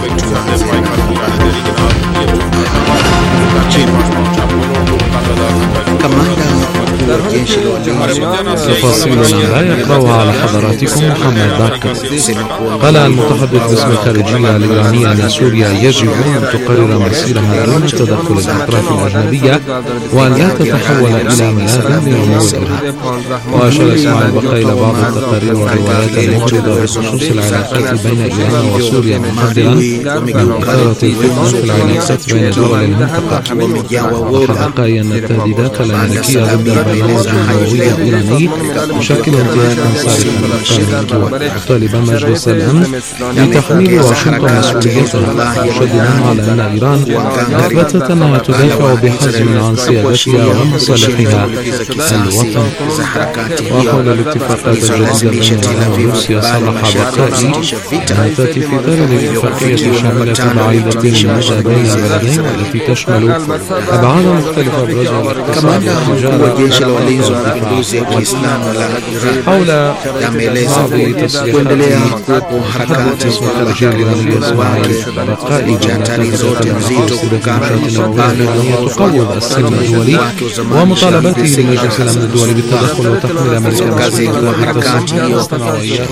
تفاصيل لا يقرأها على حضراتكم محمد باكر. قال المتحدث باسم الخارجية الإيرانية أن سوريا يجب أن تقرر مصيرها دون تدخل الأطراف الأجنبية وأن لا تتحول إلى ملاذ لنمو الإرهاب. وأشار إسماعيل بقاء إلى بعض التقارير والروايات المعرضة بخصوص العلاقات بين إيران وسوريا محذرا من إثارة الفتنة في العلاقات بين دول المنطقة. وأوضح بقاء أن التهديدات الأمريكية ضد البرنامج النووي الإيراني تشكل انتهاكا صارخا للقانون. طالب مجلس الأمن بتحميل واشنطن مسؤوليتها مشددا على أن إيران أثبتت أنها تدافع بحزم عن سيادتها ومصالحها الوطن. وحول الاتفاقات الجديدة بين إيران وروسيا صرح بقائي أنها تأتي في إطار الاتفاقية شاملة بعيدة المدى بين البلدين والتي تشمل أبعاد مختلفة أبرزها الاقتصاد والتجارة حول بعض تصريحات محدث اسم الخارجية الإيرانية إسماعيل بقائي معتقد أن المنشآت النووية الإيرانية تقوض السلم الدولي ومطالبته لمجلس الأمن الدولي بالتدخل وتحميل أمريكا مسؤوليتها بالتصدير الصناعية.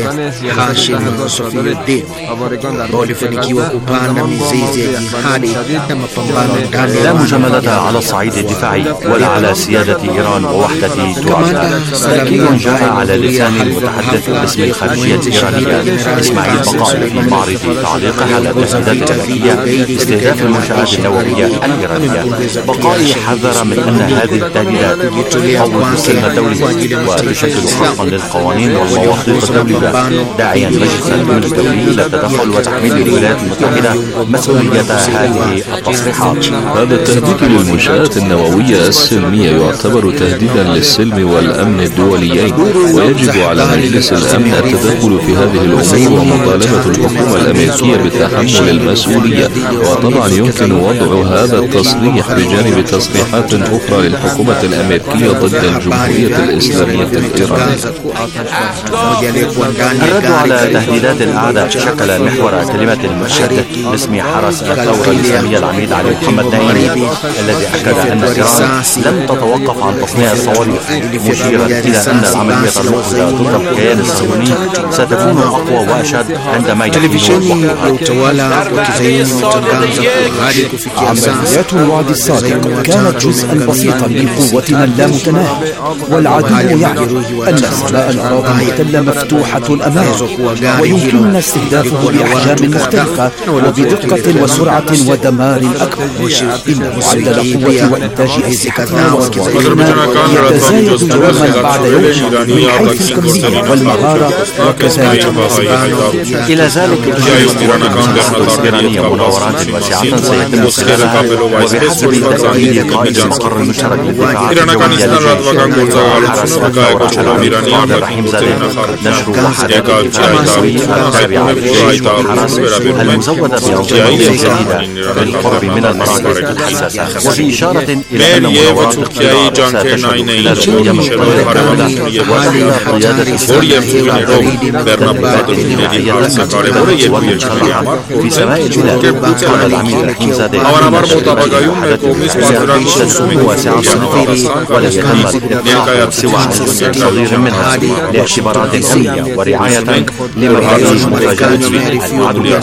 لا مجاملة على الصعيد الدفاعي ولا على سيادة إيران ووحدة ترابها. تأكيد جاء على لسان المتحدث باسم الخارجية الإيرانية إسماعيل بقاء في معرض تعليقه على التهديدات الأمريكية استهداف المنشآت النووية الإيرانية. بقائي حذر من أن هذه التهديدات تقوض السلم الدولي وتشكل خرقا للقوانين والمواثيق الدولية، داعيا مجلس الأمن الدولي إلى التدخل وتحميل الولايات المتحدة مسؤولية هذه التصريحات. هذا التهديد للمنشآت النووية السلمية يعتبر تهديدا للسلم والأمن الدوليين، ويجب على مجلس الأمن التدخل في هذه الأمور ومطالبة الحكومة الأمريكية بتحمل المسؤولية. وطبعا يمكن وضع هذا التصريح بجانب تصريحات أخرى للحكومة الأمريكية ضد الجمهورية الإسلامية الإيرانية. الرد على تهديدات الأعداء شكل محور كلمة المشهد باسم حرس الثورة الإسلامية العميد علي محمد نايمي، الذي أكد أن إيران لن تتوقف عن تصنيع الصواريخ، مشيرا إلى أن العملية المقبلة ضد الكيان الصهيوني ستكون أقوى وأشد عندما يحين عمليات الوعد الصادق كانت جزءا بسيطا من قوتنا اللامتناهي، والعدو يعلم أن سماء الأراضي المحتلة مفتوحة الأمام ويمكننا استهدافه بأحجام مختلفة وبدقة وسرعة ودمار أكبر. إن معدل قوة وإنتاج أسلحتنا وصواريخنا يتزايد يوما بعد يوم من حيث الكمية والمهارة وكذلك إلى ذلك الإيرانية مناورات واسعة سيتم استغلالها وبحسب تأكيد قائد مقر المشترك للدفاع الجوية حرس الثورة العميد رحيم زادة نشر وحدات الدفاع الجوي التابعة للجيش والحرس المزودة بأنظمة جديدة بالقرب من المراكز الحساسة، وفي إشارة إلى أن مناورات الاقتراع ستشهد خلال الأيام القادمة وتحت قيادة سوريا في سماء البلاد. قال العميد رحيم زادة تدخل واسعة صنفيري ولا يتم الإطلاق سوى جزء صغير منها لاعتبارات أمنية ورعاية لمراكز مفاجأة المعدودات.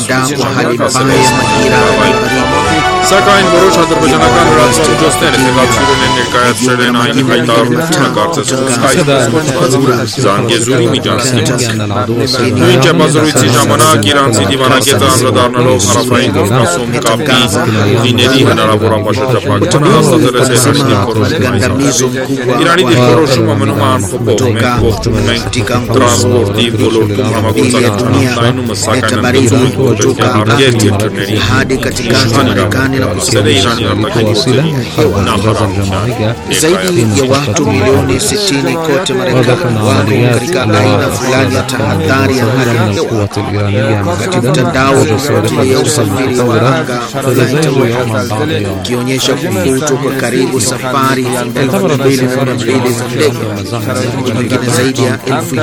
Սակայն որոշ ադրբեջանական լրատվամիջոցներ հետաքրքրել են ներկայացրել են այն հայտարարությունը կարծես Զանգեզուրի միջանցքից։ Նույն ճեպազրույցի ժամանակ իրանցի դիվանագետը անդրադառնալով հարավային Կովկասում կապի ուղիների հնարավոր ապաշրջափակմանը հաստատել է Թեհրանի փորձում։ Իրանի դիրքորոշումը մնում է անփոփոխ։ Մենք ողջունում ենք տրանսպորտի ոլորտում համագործակցության ընդլայնումը, սակայն ընդգծում ենք, որ պետք է հարգել երկրների իշխան Իրանը Sera متواصلا حرب غزة الجماعية zaidi ya watu milioni 60 kote Marekani wako katika aina fulani ya tahadhari ya hali ya القوات الإيرانية katika mtandao unaofuatilia usafiri wa anga ukionyesha kufutu kwa karibu safari 2,200 za ndege nyingine zaidi ya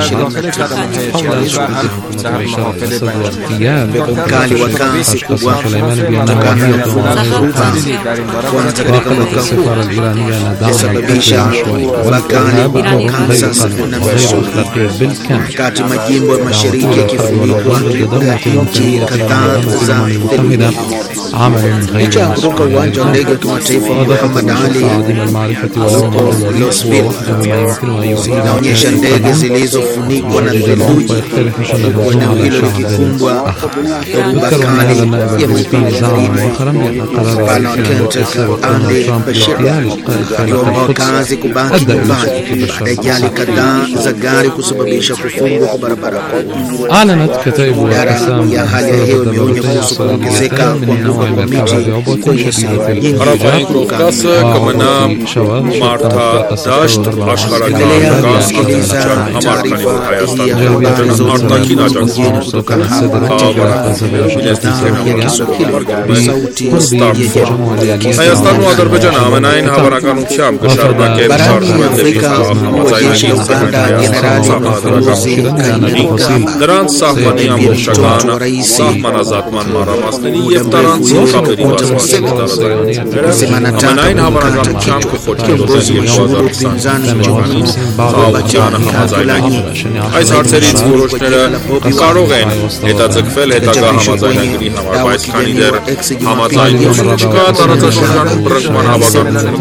25,000 mkali wa kasi kubwa utakavyo kuanza katika mwaka huu kusababisha bakali wa Kansas na Missouri, wakati majimbo ya mashariki yakifunikwa na nchi kadhaa za theluji. Licha ya kutoka uwanja wa ndege wa kimataifa Muhammad Ali huko Louisville zinaonyesha ndege zilizofunikwa na theluji, huku eneo hilo likikumbwa dhoruba kali ya vipindi baridi. Gavana wa Kentucky Andy Beshear aliomba wakazi kubaki nyumbani baada ya ajali kadhaa za gari kusababisha kufungwa kwa barabara kuu. أعلنت كتائب Idara الأقسام ya hali ya hewa imeonya kuhusu kuongezeka kwa nguvu kwa miti kwenye sehemu nyingi Հարավային Կովկասը կմնա մարտադաշտ աշխարհական գազքանության համար, քանի որ Հայաստանը արտաքին աջակցություն Հայաստանն ու Ադրբեջանը ամենայն հավանականությամբ կշարունակեն շարժումը դեպի նրանց սահմանի ամբողջական սահմանազատման մանրամասների եւ տարանցի խաղերի ամենայն հավանականությամբ կխոչընդոտեն եւ նվազագծան խաղաղությանը համաձայնագիր։ Այս հարցերից որոշները կարող են հետաձգվել հետագա համաձայնագրի համար, բայց քանի դեռ համաձայնություն չկա, տարածաշրջանում բռնկման հավանականությունը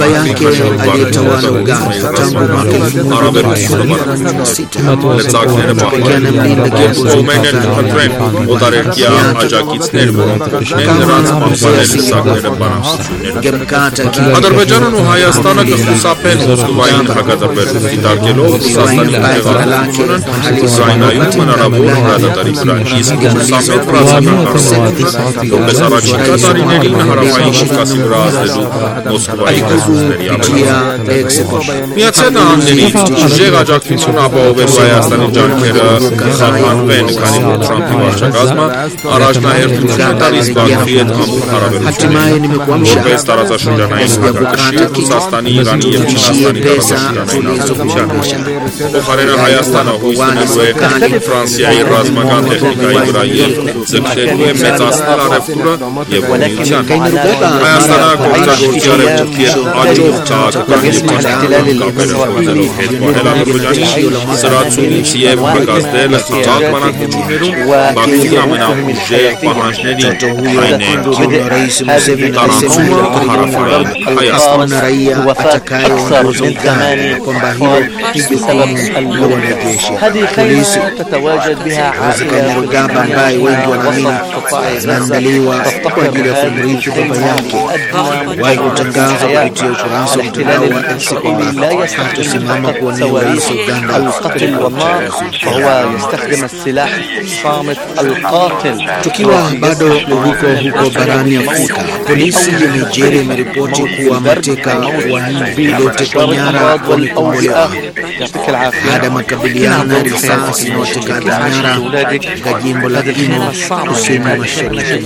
լծակները պահպանեն եւ կողմերն կընտրեն օտարերկրյա աջակիցներ, որոնք կօգնեն նրանց պահպանել լծակները բանակցություններում։ Ադրբեջանն ու Հայաստանը կխուսափեն Մոսկվային հակադրվելուց, դիտարկելով Ռուսաստանի տեղեկատվությունն Ուկրաինայում հնարավոր հրադադարի վրա, իսկ Սամետ վրացական կառույցը որպես առաջիկա տարիներին հարավային Կովկասի վրա ազդելու Մոսկվայի կազմությունների Միացյալ Նահանգների ուժեղ աջակցություն ապահովելու Հայաստանի ջանքերը խափանվեն, քանի որ Թրամփի վարչակազմը առաջնահերթություն է տալիս Բաքվի հետ ամփոփ հարաբերություններին, որպես տարածաշրջանային հակակշիռ Ռուսաստանի, Իրանի եւ Չինաստանի տարածաշրջանային ազդեցությանը։ Փոխարենը Հայաստանը հույս ունելու է Ֆրանսիայի ռազմական տեխնիկայի վրա եւ ձգտելու է մեծացնել առևտուրը եւ միության։ Հայաստանը գործողի արևմուտքի հետ աճող քաղաքական եւ քաղաքական կապերով հետ պահել Ադրբեջանի սրացումից եւ հակազդել խաղաղ բանակցություններում Բաքվի ամենաուժեղ պահանջներին, այն է տարանցումը հարավային Հայաստան։ هذه خيمة تتواجد بها عائلة ambaye wengi wanaamini zinaandaliwa kwa ajili ya kumrithi baba yake. Wahi kutangaza kupitia ukurasa wa mtandao wa X kwamba hatasimama kuwania urais Uganda. Tukiwa bado huko barani Afrika, polisi ya Nigeria imeripoti kuwa mateka wanne waliotekwa nyara wamekombolewa baada ya makabiliano na risasi na watekaji nyara katika jimbo la Imo kusini mashariki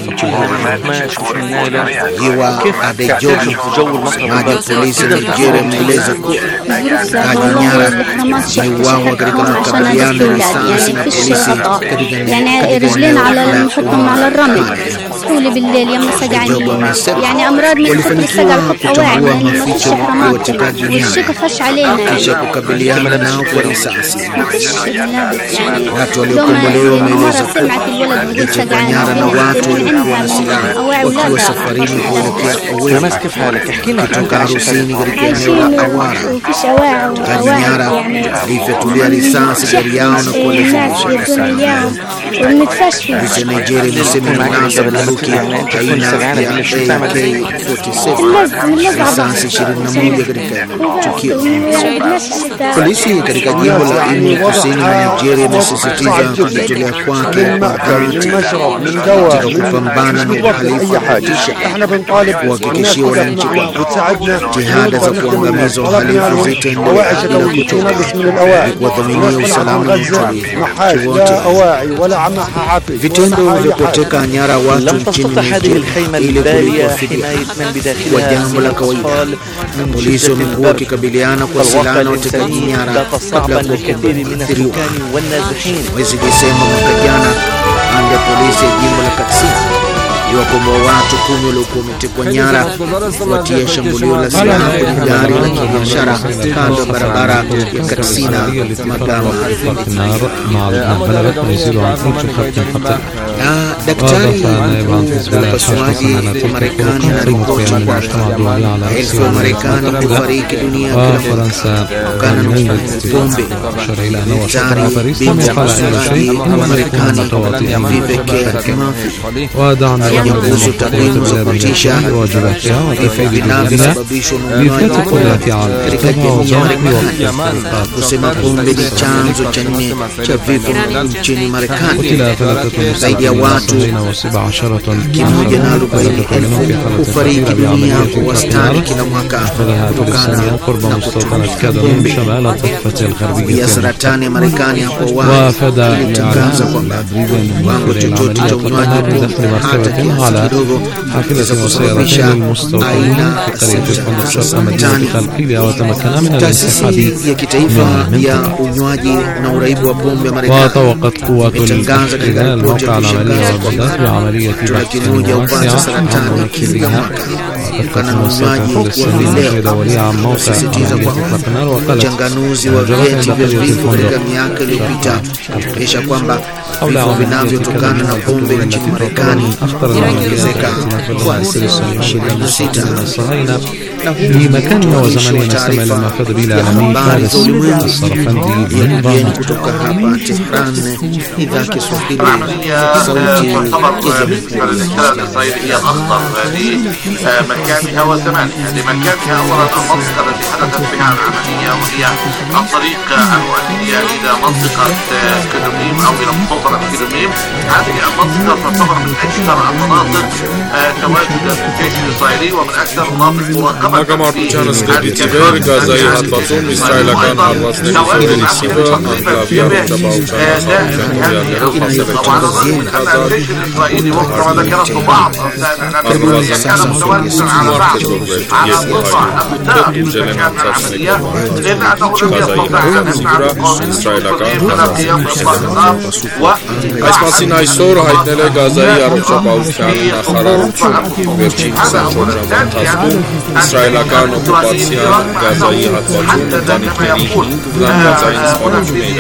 Iwa Adejobi. Msemaji wa polisi ya Nigeria ameeleza kuwa watekaji nyara wameuawa katika makabiliano na risasi na polisi يعني رجلين على نحطهم على الرمل طولي بالليل يوم سجعانين يعني امراض من كثر السجع بحط اواعي ما فيش حرامات والشيك خش علينا kisha kukabiliana nao kwa risasi. Watu waliokombolewa wameeleza kuwa walitekwa nyara na watu waliokuwa na silaha wakiwa safarini kuelekea Owerri kutoka harusini katika eneo la Awara. Watekaji nyara walifyatulia risasi gari yao na kuwalazimisha Polisi ya Nigeria imesema inaanza kuruhusu bunduki aina ya AK-47, risasi 21 katika tukio. Polisi katika jimbo la Imo kusini mwa Nigeria imesisitiza kujitolea kwake kwa dhati katika kupambana na uhalifu wa kutisha, kuhakikishia wananchi kwamba jitihada za kuangamiza uhalifu zitaendelea bila kuchoka, kuwadhaminia usalama na utulivu wote. Vitendo vya kuteka nyara watu nchini Nigeria ili kulipwa fidia kwa jambo la kawaida. Polisi wamekuwa wakikabiliana kwa silaha na watekaji nyara kabla ya kuathiriwa. Mwezi Desemba mwaka jana, ande polisi ya jimbo la Katsina iliwakomboa watu 10 waliokuwa wametekwa nyara kufuatia shambulio la silaha kwenye gari la kibiashara kando ya barabara ya Katsina Magama. Daktari mpasuaji wa Marekani anaripoti kwamba elfu wa Marekani kufariki dunia kila mwaka kutokana na pombe. Daktari bingwa mpasuaji wa Marekani Vivek Murthy kuhusu takwimu za kutisha vifo vinavyosababishwa na unywaji katika jamii ya Marekani, kusema pombe ni chanzo cha 4 cha vifo nchini Marekani. Zaidi ya watu 140,000 hufariki dunia kwa wastani kila mwaka kutokana na kutumia pombe. Ya saratani ya Marekani hapo awali ilitangaza kwamba kiwango chochote cha unywaji pombe hata kiasi kidogo kinaweza kusababisha aina ya saratani. Taasisi ya kitaifa ya unywaji na uraibu wa pombe Marekani imetangaza katika ripoti ya kushangaza kwamba watu 1 hupata saratani kila mwaka kutokana na unywaji wa vileo. Kusisitiza kwamba uchanganuzi wa vyeti vya vifo katika miaka iliyopita kuonyesha kwamba vifo vinavyotokana na pombe nchini Marekani vimeongezeka kwa 26%. لمكاننا وزمننا نستمع لما فاد به العالمي فارس الصرفندي من ضمان kutoka hapa Tehran, idhaa Kiswahili sauti ya الإسرائيلية الأخطر لمكانها وزمانها. لمكانها أولا المنطقة التي حدثت بها العملية وهي الطريق المؤدية إلى منطقة كلوميم أو إلى مستوطنة كلوميم. هذه المنطقة تعتبر من أكثر المناطق تواجدا في الجيش الإسرائيلي ومن أكثر المناطق مراقبة. Հակամարտությանս դեպիցիվեր գազայի հատվածում իսրայելական հարվածների ֆիլիսիվը անկլավի Այս մասին այսօր հայտնել է Գազայի առողջապահության նախարարությունը։ Վերջին 24 ժամվա ընթացքում իսրայելական օկուպացիան Գազայի հատվածում ընտանիքների 5 լանդազային սպանությունների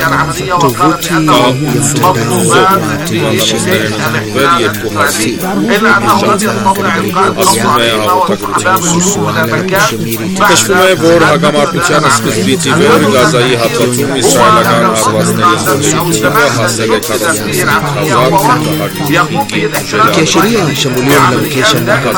Քշվում է, որ հակամարտությանը սկզբից ի վեր Գազայի հատվածում իսրայելական հարվածների զորությունը հասել է 45,000 Kiashiria shambulio linalokesha mwaka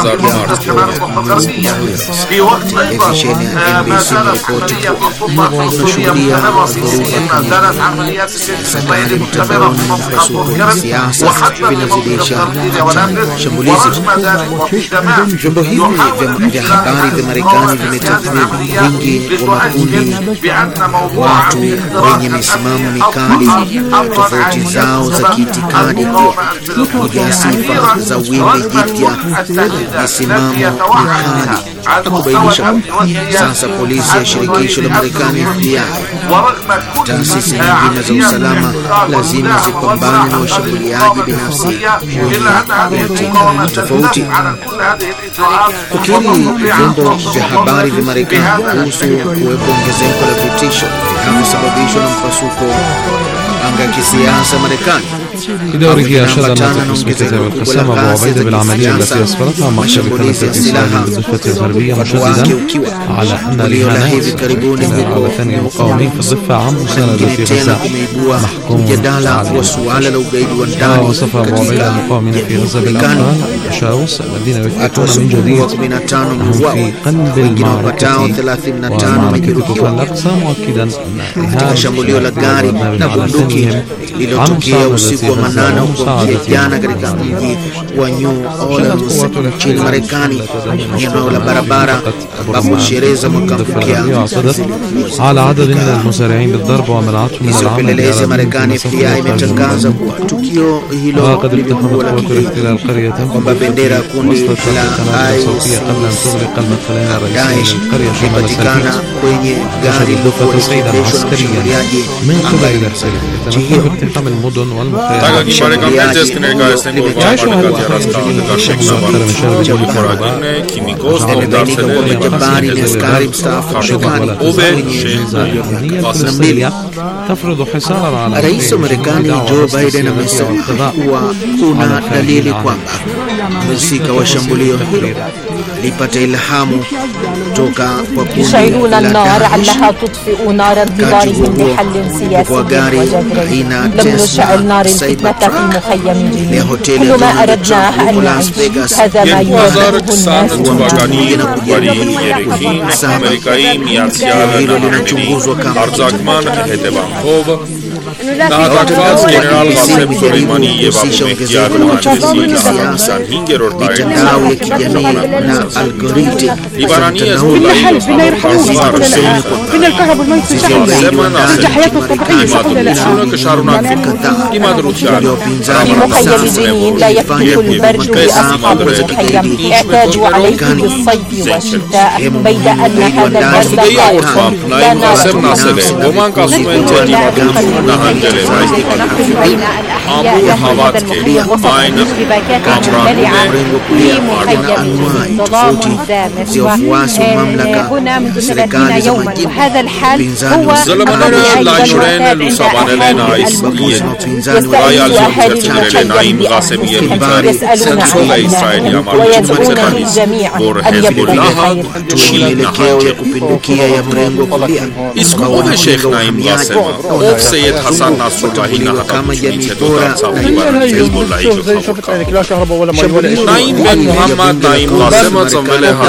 1000 في وقت أيضا ما زالت عملية السلطة السورية مستمرة ما زالت عمليات الجيش الإسرائيلي مستمرة في منطقة طول كرم وحتى في منطقة تركيا ونابلس ورغم ذلك وفي دماء vyombo hivi vya habari vya Marekani vimetathmini wingi wa makundi watu wenye misimamo mikali, tofauti zao za kiitikadi kuwa moja ya sifa za wimbi jipya misimamo mikali, na kubainisha kwamba sasa polisi ya shirikisho la Marekani FBI, taasisi nyingine za usalama lazima zipambane na washambuliaji binafsi wenye itikadi tofauti. Kukiri vyombo vya habari vya Marekani kuhusu kuwepo ongezeko la vitisho vinavyosababishwa na mpasuko anga ya kisiasa Marekani, بدوره أشاد الناطق باسم كتاب القسام أبو عبيدة بالعملية التي أسفرتها عن مقتل 3 إسرائيليين بالضفة الغربية، مشددا على أن الإهانات على ثاني المقاومين في الضفة عن مساندة غزة محكوم عليه. وصف أبو عبيدة المقاومين في غزة بالأبطال الأشاوس الذين يثبتون من جديد أنهم في قلب المعركة ومعركة طوفان الأقصى، مؤكدا أن إهانة na bunduki lililotokea usiku wa manane huko jana katika mji wa New Orleans nchini Marekani, eneo la barabara ambapo sherehe za mwaka mpya على عدد من المسارعين بالضرب ومنعتهم من العمل. Upelelezi Marekani pia imetangaza kuwa tukio hilo وقد اقتحمت قوات الاحتلال قرية kwamba bendera ya kundi la صوتية قبل أن تغلق المدخلين الرئيسيين للقرية شمال ilipatikana kwenye gari الضفة تصعيدا عسكريا من قبل الاحتلال يتمكن باقتحام المدن والمخيمات. تفرض حصارا على Rais wa Marekani Joe Biden amesema kuwa kuna dalili kwamba mhusika wa shambulio hilo alipata ilhamu kutoka kwa kundi يشعلون النار علها تطفئ نار انتظارهم لحل سياسي وجذري. لم نشعل نار الفتنة في مخيم جنين. كل ما أردناه أن نعيش. هذا ما يواجهه Նահատակված գեներալ Ղասեմ Սոլեյմանի եւ Աբու Մեհդի Ալ-Մաջլիսի 25-րդ տարեդարձը Լիբանանի Հեզբոլլահի في مخيم جنين لا يفتح البرد بأصحاب المخيم. اعتادوا عليه بالصيف والشتاء بيد أن هذا البرد قائم لا նահանջել է այս դիպատությունը ամուր հավատք է այն Զլմները լայշորեն լուսաբանել են այս ռայալ զորքերցրել են Նաիմ Ղասեմի ելույթը ցնցել է Իսրայելի համարությունը ցետանից, որ Հեզբոլլահը չի նահանջել։ Իսկ ով է Շեյխ Նաիմ Ղասեմը, ով Սեյեդ Հասան Նասրուլլահի նահատակությունից հետո դարձավ Լիբանանի Հեզբոլլահի գլխավոր։ Նաիմ բեն Մուհամմադ Նաիմ Ղասեմը ծնվել է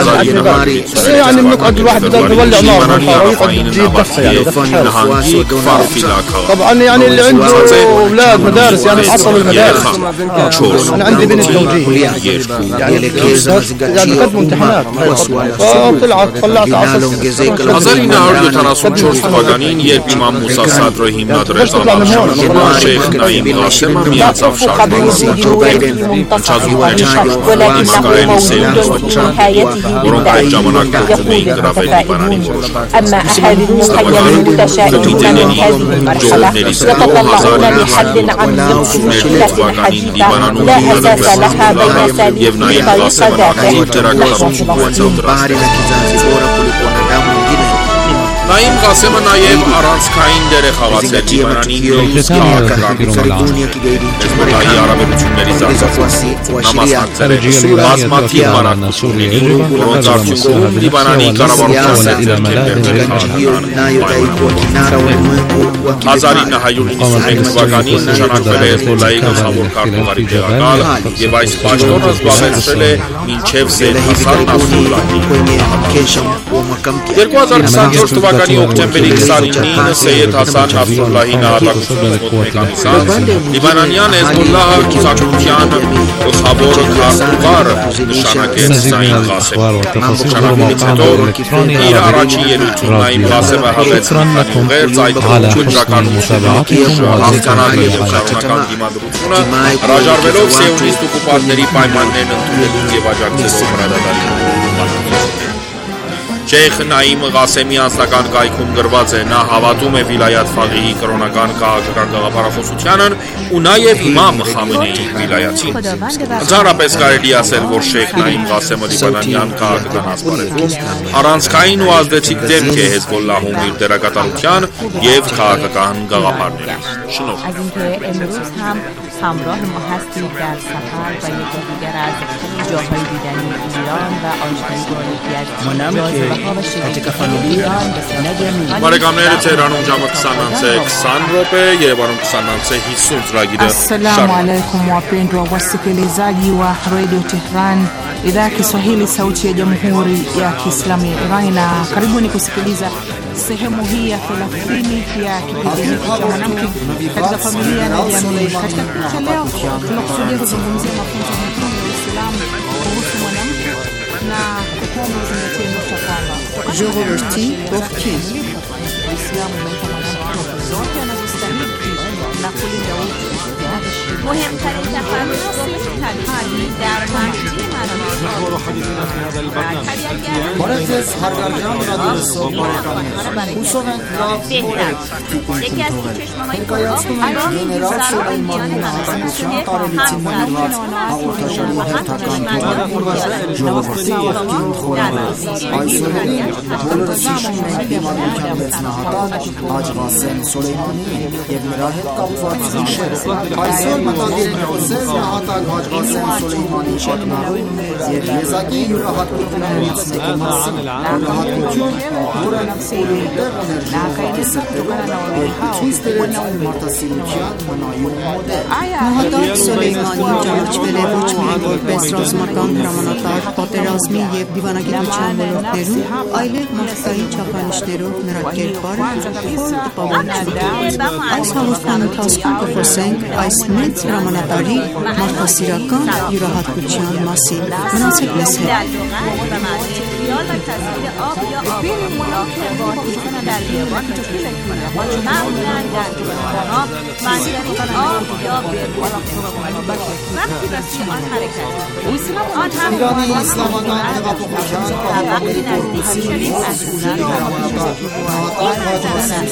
1900 طبعا يعني اللي عنده اولاد مدارس يعني حصلوا المدارس. انا عندي بنت زوجيه يعني قدموا امتحانات طلعت عصر 1974 թվականին, երբ Իմամ Մուսա Սադրը հիմնադրեց անվանումը, Շեյխ Նաիմ Ղասեմը միացավ շարքին։ Հնչազուրների իսկայելի սերունդներ, որոնք այդ ժամանակ փոխում էին գրավել Լիբանանի թվականին Լիբանանում հիմնադրեցին եւ Նաիմ Ղասեմը ակտիվ դերակատարություն ունեցավ դրան։ Նաիմ Ղասեմը նաև առանցքային դեր է խաղացել Լիբանանի մյուս քաղաքականությունների Հեզբոլլահի հարաբերությունների զարգացման։ Նա մասնակցել է բազմաթիվ բանակցությունների, որոնց արդյունքում Լիբանանի կառավարությունը ձեռքբերել է 1991 թվականին նշանակվել է Հեզբոլլահի գլխավոր քարտուղարի տեղակալ եւ այս պաշտոնը զբաղեցրել է մինչեւ Սեյեդ Հասան Նասրուլլահի նահատակությունը։ 2024 թվականի օկտեմբերի 29-ին Սեյեդ Հասան Նասրուլլահի նահատակությունից մոտ մեկ անց Լիբանանյան Հեզբոլլահը կուսակցության գլխավոր քարտուղարը նշանակեց Նաիմ Ղասեմին։ Նշանակումից հետո իր առաջին ելույթում Նաիմ Ղասեմը հաղեց ուղերձ այդ քննչականությունը հաղթանակը եւ շարունակական դիմադրությունը, հրաժարվելով սիոնիստ օկուպանտների պայմաններն ընդունելուց եւ աջակցելով հրադադարին։ Շեյխ Նաիմ Ղասեմի անձնական կայքում գրված է, նա հավատում է Վիլայաթ Ֆաղիհի կրոնական քաղաքական գաղափարախոսությանն ու նաև Իմամ Խամենեիի վիլայաթին։ Ընդհանրապես կարելի ասել, որ Շեյխ Նաիմ Ղասեմը լիբանանյան քաղաքական ասպարեզում առանցքային ու ազդեցիկ դեմք է Հեզբոլլահում իր դերակատարության եւ քաղաքական գաղափարների շնորհիվ։ همراه ما هستید در سفر و یکی دیگر از جاهای دیدنی ایران و آشنایی با یکی از جاذبه‌ها و شگفت‌های ایران. Բարեկամները Թեհրանում ժամը 20:20 րոպե, Երևանում 20:50 ragidə. Assalamu alaikum wapendwa wasikilizaji wa Radio Tehran, idhaa ya Kiswahili sauti ya Jamhuri ya Kiislamu ya Iran, na karibuni kusikiliza sehemu hii ya 30 ya kipindi hiki cha mwanamke katika familia na jamii. Katika picha leo tunakusudia kuzungumzia mafunzo muhimu ya Uislamu kuhusu mwanamke na kutoa mazingatio nukta kwamba Ժողովրդի ողջույն. Uislamu umempa mwanamke zote anazostahili na kulinda utu wa heshima. مهمترین تفرقاتی تنهایی در مجموعه Բարեձեզ հարգարժան ռադիոլսողներ, հուսով ենք լավ ներկայացնում ենք գեներալ Սոլեյմանի նախագահության տարելիցինների վարծ հաղորդաշարի հերթական թեման ժողովրդի եղքին խորանը։ Այսօրին բոլորս հիշում ենք դիմադրության մեծ նահատակ Հաջ Ղասեմ Սոլեյմանիին և նրա հետ կապված հիշերը։ Այսօր մտադիր ենք խոսել նահատակ Հաջ Ղասեմ Սոլեյմանիի պատմարում և եզակի յուրահատկություններից մեկի մասին, յուրահատկություն, որը ուրույն տեղ ուներ ժողովրդի սրտերում և ցույց տվեց մարդասիրության մնայուն մոդել։ Նահատակ Սոլեյմանին ճանաչվել է ոչ միայն որպես ռազմական հրամանատար պատերազմի և դիվանագիտության ոլորտներում, այլև մարդկային չափանիշներով նրա կերպարը խոր տպավորություն է։ Այս հաղորդման ընթացքում կխոսենք այս մեծ հրամանատարի մարդասիրական յուրահատկության մասին։ Մնացեք մեզ հետ։ Իրանի իսլամական հեղափոխության պահապանների կորպուսի ուսուցիչների հրամանատար նահատակ Հաջ Ղասեմ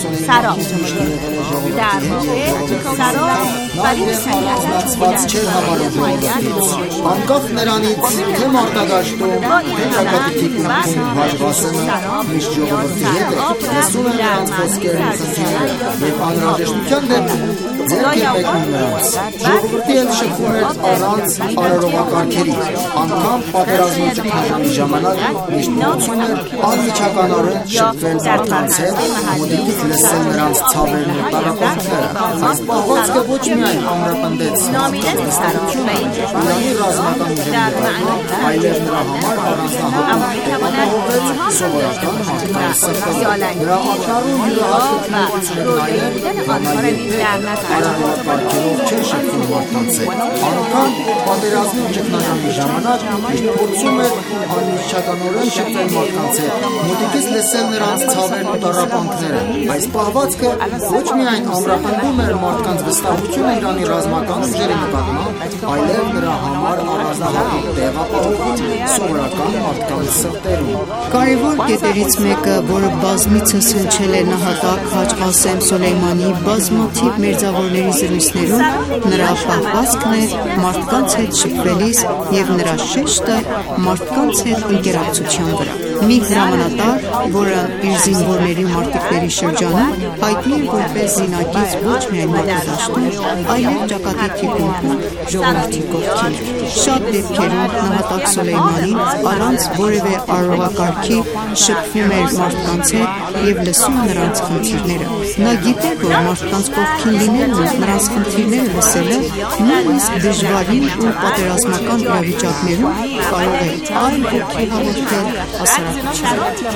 Սոլեյմանիի առանձնացված չէր համարում ժողովրդից։ Անկախ նրանից, թե մարտադաշտում, թե ճակատիքի կյանքում Հաջ Ղասեմը միշտ ժողովրդի հետ է, լսում է նրանց խոսքերն ու խնդիրները և անհրաժեշտության դեպքում ձեռք է բերում նրանց։ Ժողովրդի հետ շփվում էր առանց արարողակարգերի, անգամ պատերազմի ճգնաժամի ժամանակ միշտ փորձում էր անմիջականորեն շփվել մարդկանց հետ, մոտիկից լսել նրանց ցավերն ու տառապանքները։ Այս պահվածքը ոչ միայն ամրապնդեց վստահությունը Իրանի ռազմական ուժերի, այլև նրա համար առանձնահատուկ ապահովեց սովորական մարդկանց սրտերը։ Նրա ակնառու յուրահատկությունն արարողակարգերով չէր շփվում մարդկանց հետ, անգամ պատերազմի ճգնաժամի ժամանակ միշտ փորձում էր անմիջականորեն շփվել մարդկանց հետ, մոտիկից լսել նրանց ցավերն ու տառապանքները։ Այս պահվածքը ոչ միայն ամրապնդում էր մարդկանց վստահությունը Իրանի ռազմական ուժերի նկատմամբ, այլև նրա համար առանձնահատուկ տեղ ապահովում սովորական մարդկանց սրտերում։ Կարևոր կետերից մեկը, որը բազմիցս հնչել է նահատակ Հաջ Ղասեմ Սոլեյմանիի բազմաթիվ մերձավորների զրույցներում, նրա պահվածքն է մարդկանց հետ շփվելիս և նրա շեշտը մարդկանց հետ ընկերակցության վրա։ Մի հրամանատար, որը իր զինվորների ու մարտիկների շրջանում հայտնի է որպես զինակից ոչ միայն մարտադաշտում, այլև ճակատի թիկունքում ժողովրդի կողքին։ Շատ դեպքերում նահատակ Սոլեյմանին առանց որևէ արարողակարգի շփվում էր մարդկանց հետ և լսում նրանց խնդիրները։ Նա գիտեր, որ մարդկանց կողքին լինելն ու նրանց խնդիրները լսելը նույնիսկ դժվարին ու պատերազմական իրավիճակներում կարող է այլ հոգի հաղորդել հասարակությանը։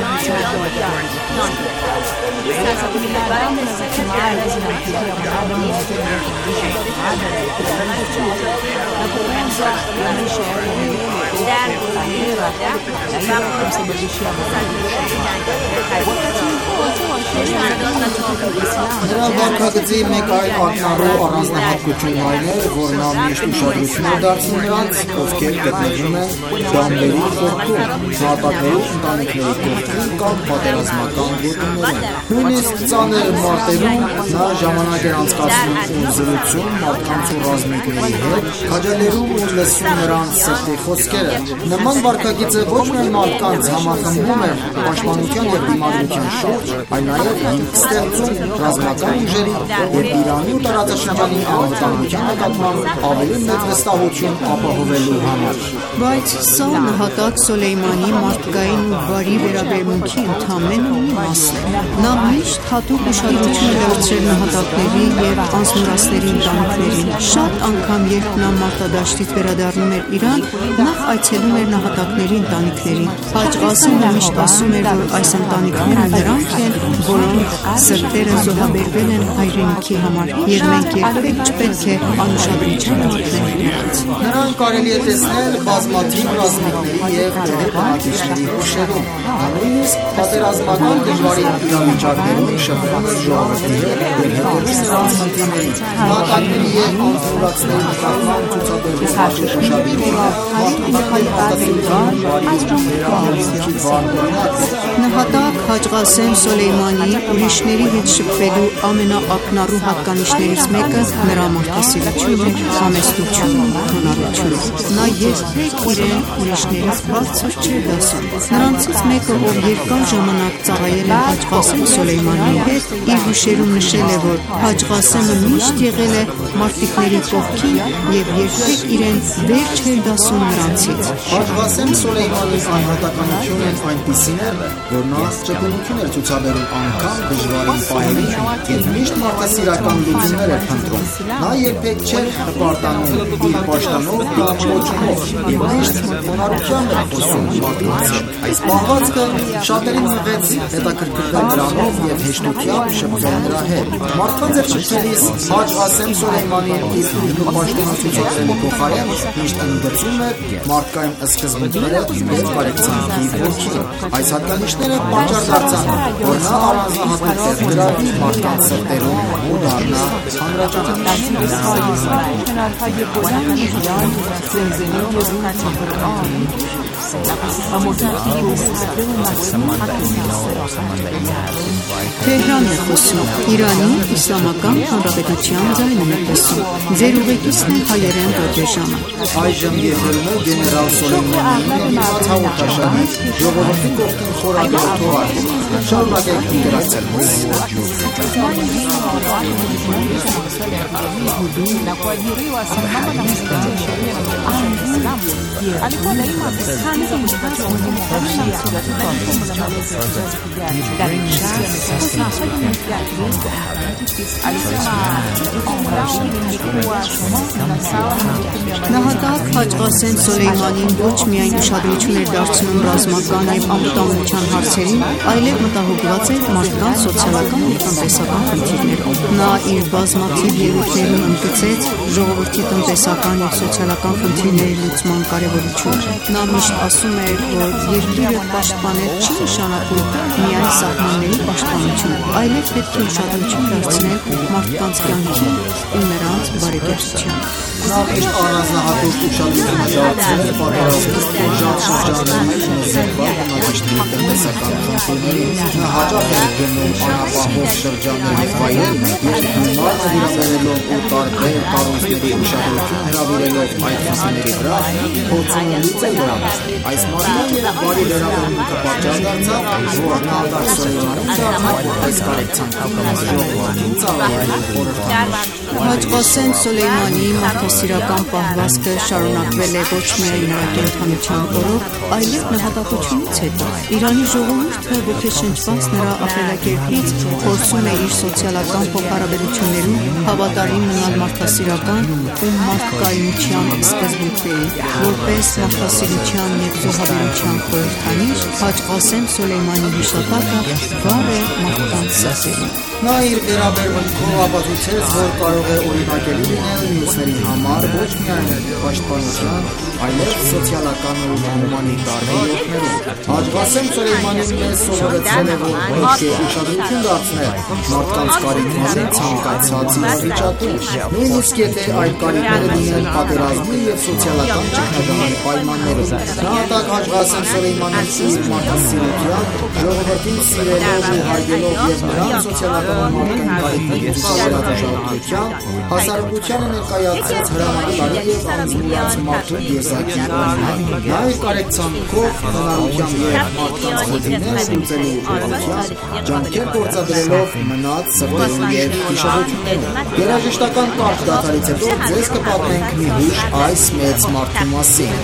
Նրա վարքագծի մեկ այլ ակնառու առանձնահատկություն այն է, որ նա միշտ ուշադրություն է դարձնում նրանց, ովքեր գտնվում են բամբերի խորքում, նահատակների ընտանիքների կողքին կամ պատերազմական գոտիներում։ Նույնիսկ ծանր մարտերում նա ժամանակ էր անցկացնում ու զրուցում մարդկանց ու ռազմիկների հետ, քաջալերում ու լսում նրանց սրտի խոսքերը։ Նման վարքագիծը ոչ միայն մարդկանց համախմբում էր պաշտպանության և դիմադրության շուրջ, այլ նաև հիմք ստեղծում ռազմական ուժերի և Իրանի ու տարածաշրջանի անվտանգության նկատմամբ ավելի մեծ վստահություն ապահովելու համար։ Բայց սա նահատակ Սոլեյմանի մարդկային ու բարի վերաբերմունքի ընդամենը մի մասն է։ Նա միշտ հատուկ ուշադրություն է դարձրել նահատակների և անձնուրացների ընտանիքներին։ Շատ անգամ, երբ նա մարտադաշտից վերադառնում էր Իրան, նախ այցելում էր նահատակների ընտանիքներին։ Հաջ Ղասեմը միշտ ասում էր, որ այս ընտանիքները նրանք են, որոնք սրտերը զոհաբերվել են հայրենիքի համար, և մենք երբեք չպետք է անուշադրության մատնենք նրանց։ Նրան կարելի է տեսնել բազմաթիվ ռազմիկների և բնակիչների հուշերում։ Նույնիսկ պատերազմական դժվարին իրավիճակներում շփվում էր ժողովրդի հետ և հետևում նրանց խնդիրներին։ Նահատակների և անձնուրացների նկատմամբ ցուցաբերվող հաշիվ ուշադրությունը մարդկության հաստատության վերահսկողի վարմունքն է։ Նահատակ Հաջ Ղասեմ Սոլեյմանի ուրիշների հետ շփվելու ամենաակնառու հատկանիշներից մեկը նրա մարդասիրությունն է, համեստությունը, թունավորությունը։ Նա երբեք իրեն ուրիշներից բարձր չէր դասում։ Նրանցից մեկը, ով երկար ժամանակ ծառայել է Հաջ Ղասեմ Սոլեյմանի հետ, իր հուշերում նշել է, որ Հաջ Ղասեմը միշտ եղել է մարտիկների կողքին և երբեք իրեն վեր չէր դասում նրանցից։ Հաջ Ղասեմ Սոլեյմանի անհատականությունը այնպիսին է, որ նա ճկունություն էր ցուցաբերում անգամ դժվարին պահերին և միշտ մարդասիրական լուծումներ էր փնտրում։ Նա երբեք չէր հպարտանում իր պաշտոնով կամ ոչնով և միշտ խոնարհությամբ էր խոսում մարդկանց հետ։ Այս պահվածքը շատերին ուղղեց հետաքրքրվել նրանով և հեշտությամբ շփվել նրա հետ։ Մարդկանց հետ շփվելիս Հաջ Ղասեմ Սոլեյմանին իր ուժն ու պաշտոնը ցուցաբերելու փոխարեն միշտ ընդգծում էր մարդկային սկզբունքները և կարեկցանքի ոգին։ Այս հատկանիշները պատճառ դարձան, որ նա առանձնահատուկ տեղ գրավի մարդկանց սրտերում ու դառնա Թեհրան է խոսում, Իրանի Իսլամական Հանրապետության ձայնն է լսում։ Ձեր ուղեկիցն է հայերեն ռադիոժամը։ Այժմ ելնում է գեներալ Սոլեյմանիի հաղորդաշարի ժողովրդի կողքին խորագիր թողարկում։ Շարունակեք ինտերակցիալ Նահատակ Հաջ Ղասեմ Սոլեյմանին ոչ միայն ուշադրություն էր դարձնում ռազմական և անվտանգության հարցերին, այլև մտահոգված էր մարդկանց սոցիալական և տնտեսական խնդիրներով։ Նա իր բազմաթիվ ելույթներում ընդգծեց ժողովրդի տնտեսական և սոցիալական խնդիրների լուծման կարևորությունը։ Նա միշտ ասում էր, որ երկիրը պաշտպանել չի նշանակում միայն սահմանների պաշտպանություն, այլև պետք է ուշադրություն դարձնել մարդկանց կյանքին ու նրանց բարեկեցությանը։ Նա միշտ առանձնահատուկ ուշադրություն է դարձրել պատերազմից տուժած շրջաններում զինված բնակիչների տնտեսական խնդիրներին։ Նա հաճախ էր գնում անապահով շրջանների վայրեր և հիմար նվիրաբերելով ու տարբեր կառույցների ուշադրություն հրավիրելով այդ խնդիրների վրա, փորձում է լուծել դրանց։ Այս մարդիկ և բարի վերաբերմունքը պատճառ դարձավ, որ նահատակ Սոլեյմանին դարձավ որպես կարեկցանքի ժողովրդին ծառայելու խորհրդանիշ։ Հաջ Ղասեմ Սոլեյմանի մարդասիրական պահվածքը շարունակվել է ոչ միայն նրա կենդանության օրոք, այլև նահատակությունից հետո։ Իրանի ժողովուրդը ոգեշնչված նրա ապրելակերպից փորձում է իր սոցիալական փոխհարաբերություններում հավատարիմ մնալ մարդասիրական ու մարդկայունության սկզբունքներին, որպես մարդասիրության և զոհաբերության խորհրդանիշ Հաջ Ղասեմ Սոլեյմանի հիշատակը վառ է մարդկանց սրտերում։ Նա իր վերաբերմունքով ապացուցեց, որ կարող է օրինակելի լինել մյուսների համար ոչ միայն պաշտպանության, այլև սոցիալական ու հումանիտար ոլորտներում։ Հաջ Ղասեմ Սոլեյմանին մեզ սովորեցրել է, որ պետք է ուշադրություն դարձնել մարդկանց կարիքներին ցանկացած իրավիճակում, նույնիսկ եթե այդ կարիքները լինեն պատերազմի և սոցիալական ճգնաժամի պայմաններում։ Նահատակ Հաջ Ղասեմ Սոլեյմանին իր մարդասիրությամբ, ժողովրդին սիրելով ու հարգելով և նրանց սոցիալական ու մարդկային կարիքների ցուցաբերած ուշադրությամբ, հասարակությանը ներկայացրեց հրամանատարի և անձնուրաց մարդու եզակի օրինակ։ Նա իր կարեկցանքով հնարությամբ և մարդկանց խնդիրները լուծելու ուղղությամբ ջանքեր գործադրելով մնաց սրտերում և հիշողություններում։ Երաժշտական կարճ դադարից հետո ձեզ կպատմենք մի հուշ այս մեծ մարդու մասին։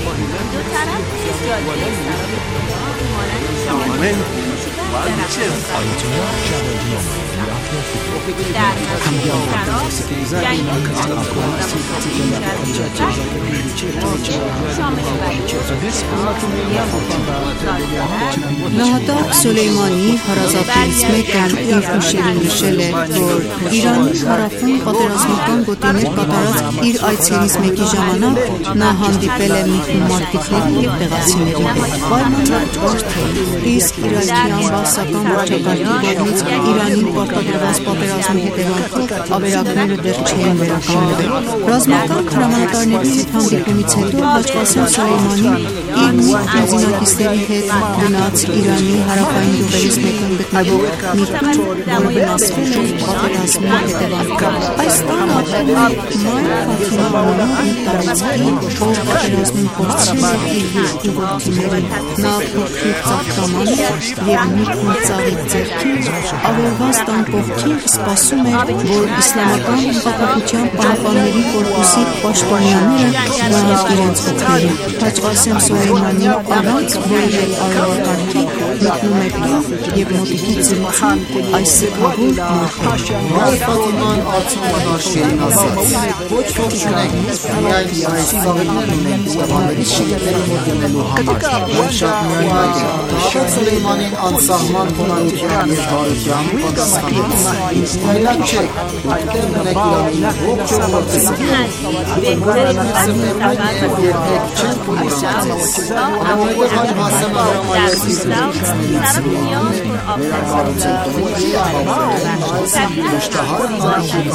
Նահատակ Սոլեյմանի հարազատներից մեկն իր հուշերին նշել է, որ Իրանի հարավում պատերազմական գոտիներ կատարած իր այցերից մեկի ժամանակ նա հանդիպել է մի խումբ մարդիկների և տեղացիների հետ։ Պայմաններ բարդ էին, իսկ իրաքյան բաասական վարչակարգի կողմից Իրանին պարտադրված պատերազմի հետևանքով ավերակները դեռ չէին վերականգնվել։ Ռազմական հրամանատարների հետ հանդիպումից հետո Հաջ Ղասեմ Սոլեյմանին իր բենզինակիցների հետ գնաց Իրանի հարավային գյուղերից մեկում գտնվող մի տուն, որը վնասվել էր պատերազմի հետևանքով։ Այս տանը ապրում էր Մայր Ֆաթիմա անունով մի տարեցի, ով պատերազմին կորցրել էր իր երկու որդիներին։ Նա փոքրիկ ծաղկաման էր և մի քիչ ծաղիկ ձեռքին ավերված տան կողքին սպասում էր, որ Իսլամական հեղափոխության պահապանների կորպուսի պաշտոնյաները գան իրենց օգնելու։ Հաջ Ղասեմ Սոլեյմանի առանց որևէ արարողակարգի մտնում էր տուն և մոտիկից զրուցում այս սգավոր մարդը։ Մայր Ֆաթիման արցունքնաշերին ասաց. «Ոչ ոք չունենք, միայն այս ծաղիկներն ունենք և ամերից շիգետների մոտ գնելու համար։ Մենք շատ միայնակ ենք»։ Հաջ Սոլեյմանին անսահման խոնարհությամբ և բարությամբ պատասխանեց. «Այլակ չեք, այդտեղ ունեք Իրանի ողջ ժողովրդի սրտերում, որը մեր սրտերում է և երբեք չենք մոռանա ձեզ։ Այնուհետև Հաջ Ղասեմը հրամայեց իր ուսուցիչներին վերակառուցել տունը և հավաքել այս վշտահար մարդու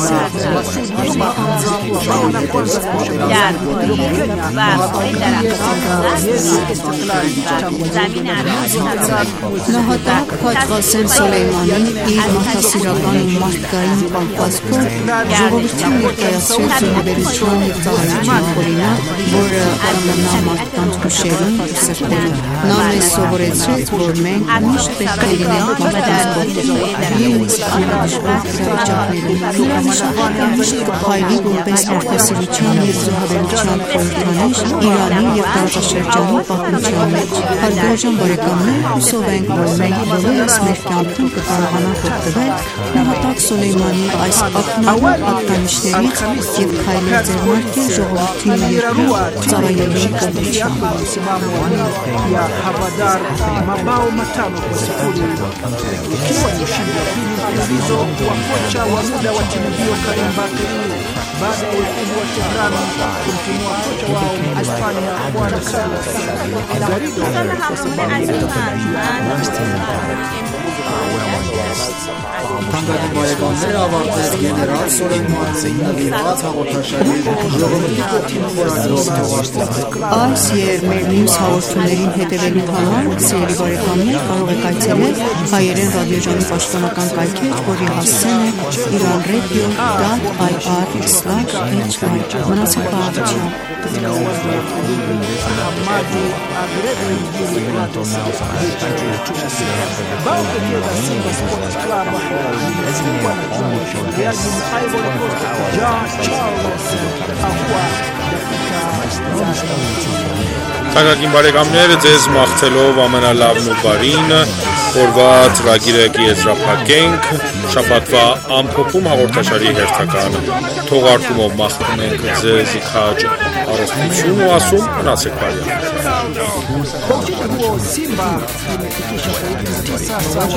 Նահատակ Հաջ Ղասեմ Սոլեյմանին իր մարդասիրական ու մարդկային պահվածքով ժողովրդին ներկայացրեց զոհաբերության և ծառայության օրինակ, որը կմնա մարդկանց հուշերում ու սրտերում։ Նա մեզ սովորեցրեց, որ մենք միշտ պետք է լինենք մարդկանց կողքին, նույնիսկ անհրաժեշտ իրավիճակներում։ Նրա մշակույթը միշտ կփայլի որպես մարդասիրության և զոհաբերության խորհրդանիշ Իրանի և տարածաշրջանի պատմության մեջ։ Հարգարժան բարեկամներ, հուսով ենք, որ մենք բոլորս մեր կյանքում կկարողանանք օգտվել նահատակ Սոլեյմանի այս ակնառու հատկանիշներից և քայլեր ձեռնարկել ժողովրդին ու երկրին ծառայելու կողմությամբ։ mabao 5-0 ikiwa ni ushindi wa pili mfululizo wa kocha wa muda wa timu hiyo Karim Bakri baada ya wekundu wa Tehran kumtimua kocha wao Hispania Juan Carlos Garrido kwa Թանկագին բարեկամներ, ավարտվեց գեներալ Սոլեյմանի նվիրված հաղորդաշարի ժողովրդի կողքին խորագրով թողարկումը։ Այս եւ մեր մյուս հաղորդումներին հետևելու համար, սիրելի բարեկամներ, կարող եք այցելել հայերեն ռադիոժամի պաշտոնական կայքեր, որի հասցեն է iranradio.ir/hy։ Մնացեք բարությամբ։ Թանկագին բարեկամներ, ձեզ մաղթելով ամենալավն ու բարին, օրվա ծրագիրը կեզրափակենք շաբաթվա ամփոփում հաղորդաշարի հերթական թողարկումով մաղթում ենք ձեզ քաջ առողջություն ու ասում մնացեք բարյավ։ Simba imefikisha pointi 9 sasa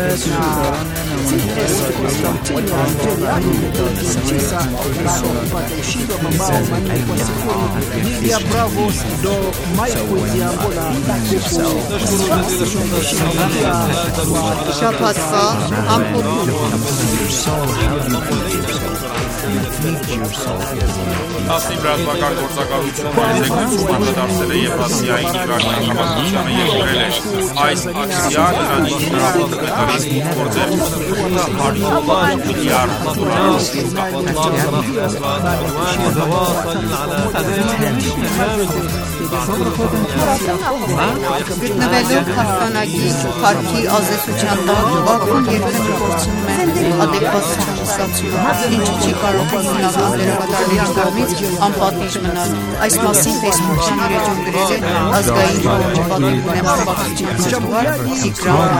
kupata ushindi wa mabao 4-0 dhidi ya Bravos do Maipui ya Angola. Şapatfa, Ampopu. Ասնիվ ռազմական գործակալությունը ձգտում անդրադարձել է Եվրասիային իրանական համակարգությանը և գրել է այս ակցիա նրանից հնարավոր կտարի գործերությունը 100 միլիարդ դոլարով շուկա։ Գտնվելով հաղթանակի փառքի ազդեցության տակ, Բաքուն երբեք փորձում է ադեկվատ ցուցակցություն, ինչը չի կարող հիմնական դերակատարների կողմից անպատիժ մնալ։ Այս մասին Facebook-ի իր էջում գրել է ազգային ժողովի պատիվ ունեցող բնակչության քարտուղար Տիգրան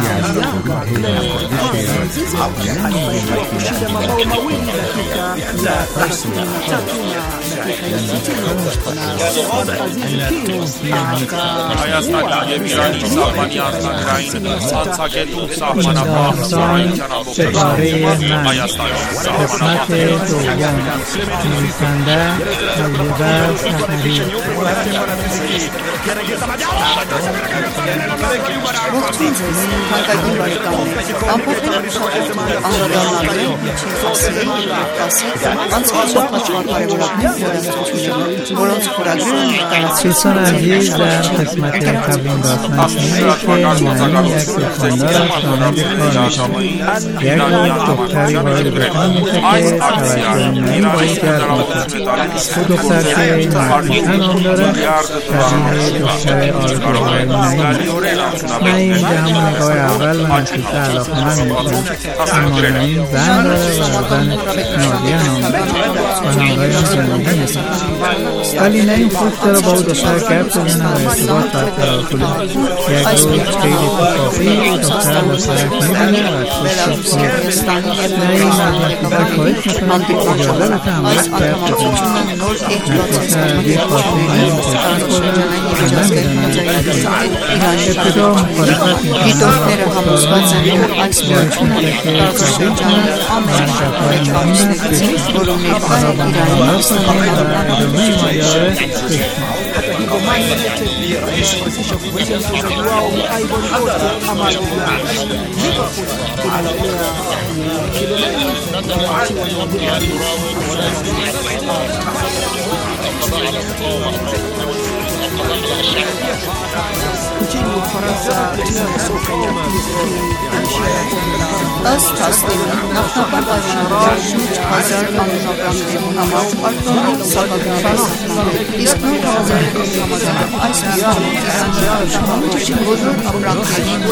Հայաստանի և Իրանի սահմանի արտադրային անցակետում սահմանապահ ծառայության ամբողջությամբ Հայաստանի Ողջույն ձեզ, հարգագին բարեկամներ, ամփոփել ուշադրությունը անդրադառնալու միջին ասելի կասի անցկացող հաշվարկարևորական իրադարձությունները, որոնց խորագրերը ներկայացրեցին در قسمت قبلی بازنشسته که معنی یک سخنران را شامل کار می‌شود. یک دختری وارد بحران میشه که توجه نایی باید جلب میشه. او دختر که معمولا نام داره شبیه دختر آرزوهای نایی نایی به همون نگاه اول و نتیجه علاقمند میشه. اما نایی زن داره و زن نادیه نام داره و همراه هم زندگی میشه. ولی نایی خوش داره با او دختر گپ بزنه و ارتباط برقرار کنه. یک روز خیلی اتفاقی دختر با سرک میبینه و خوش کنه. نایی مدرکیزه خواهش میکنه که اجازه بده همراه گپ بزنه. نتیجه یک خاطره نایی متشکر کنه ابتدا مخالفت میکنه համոզված են, որ այս միությունը տարածաշրջանում ամենաշատկային ճանաչներից, որում ներկա է Ըստ հաստատի նախնական բաժանման շուրջ 1000 անունապրանքների համար արտոնի սակագնարից իսկ նոր հավազարների համաձայն այս միավորների բոլոր ապրանքներին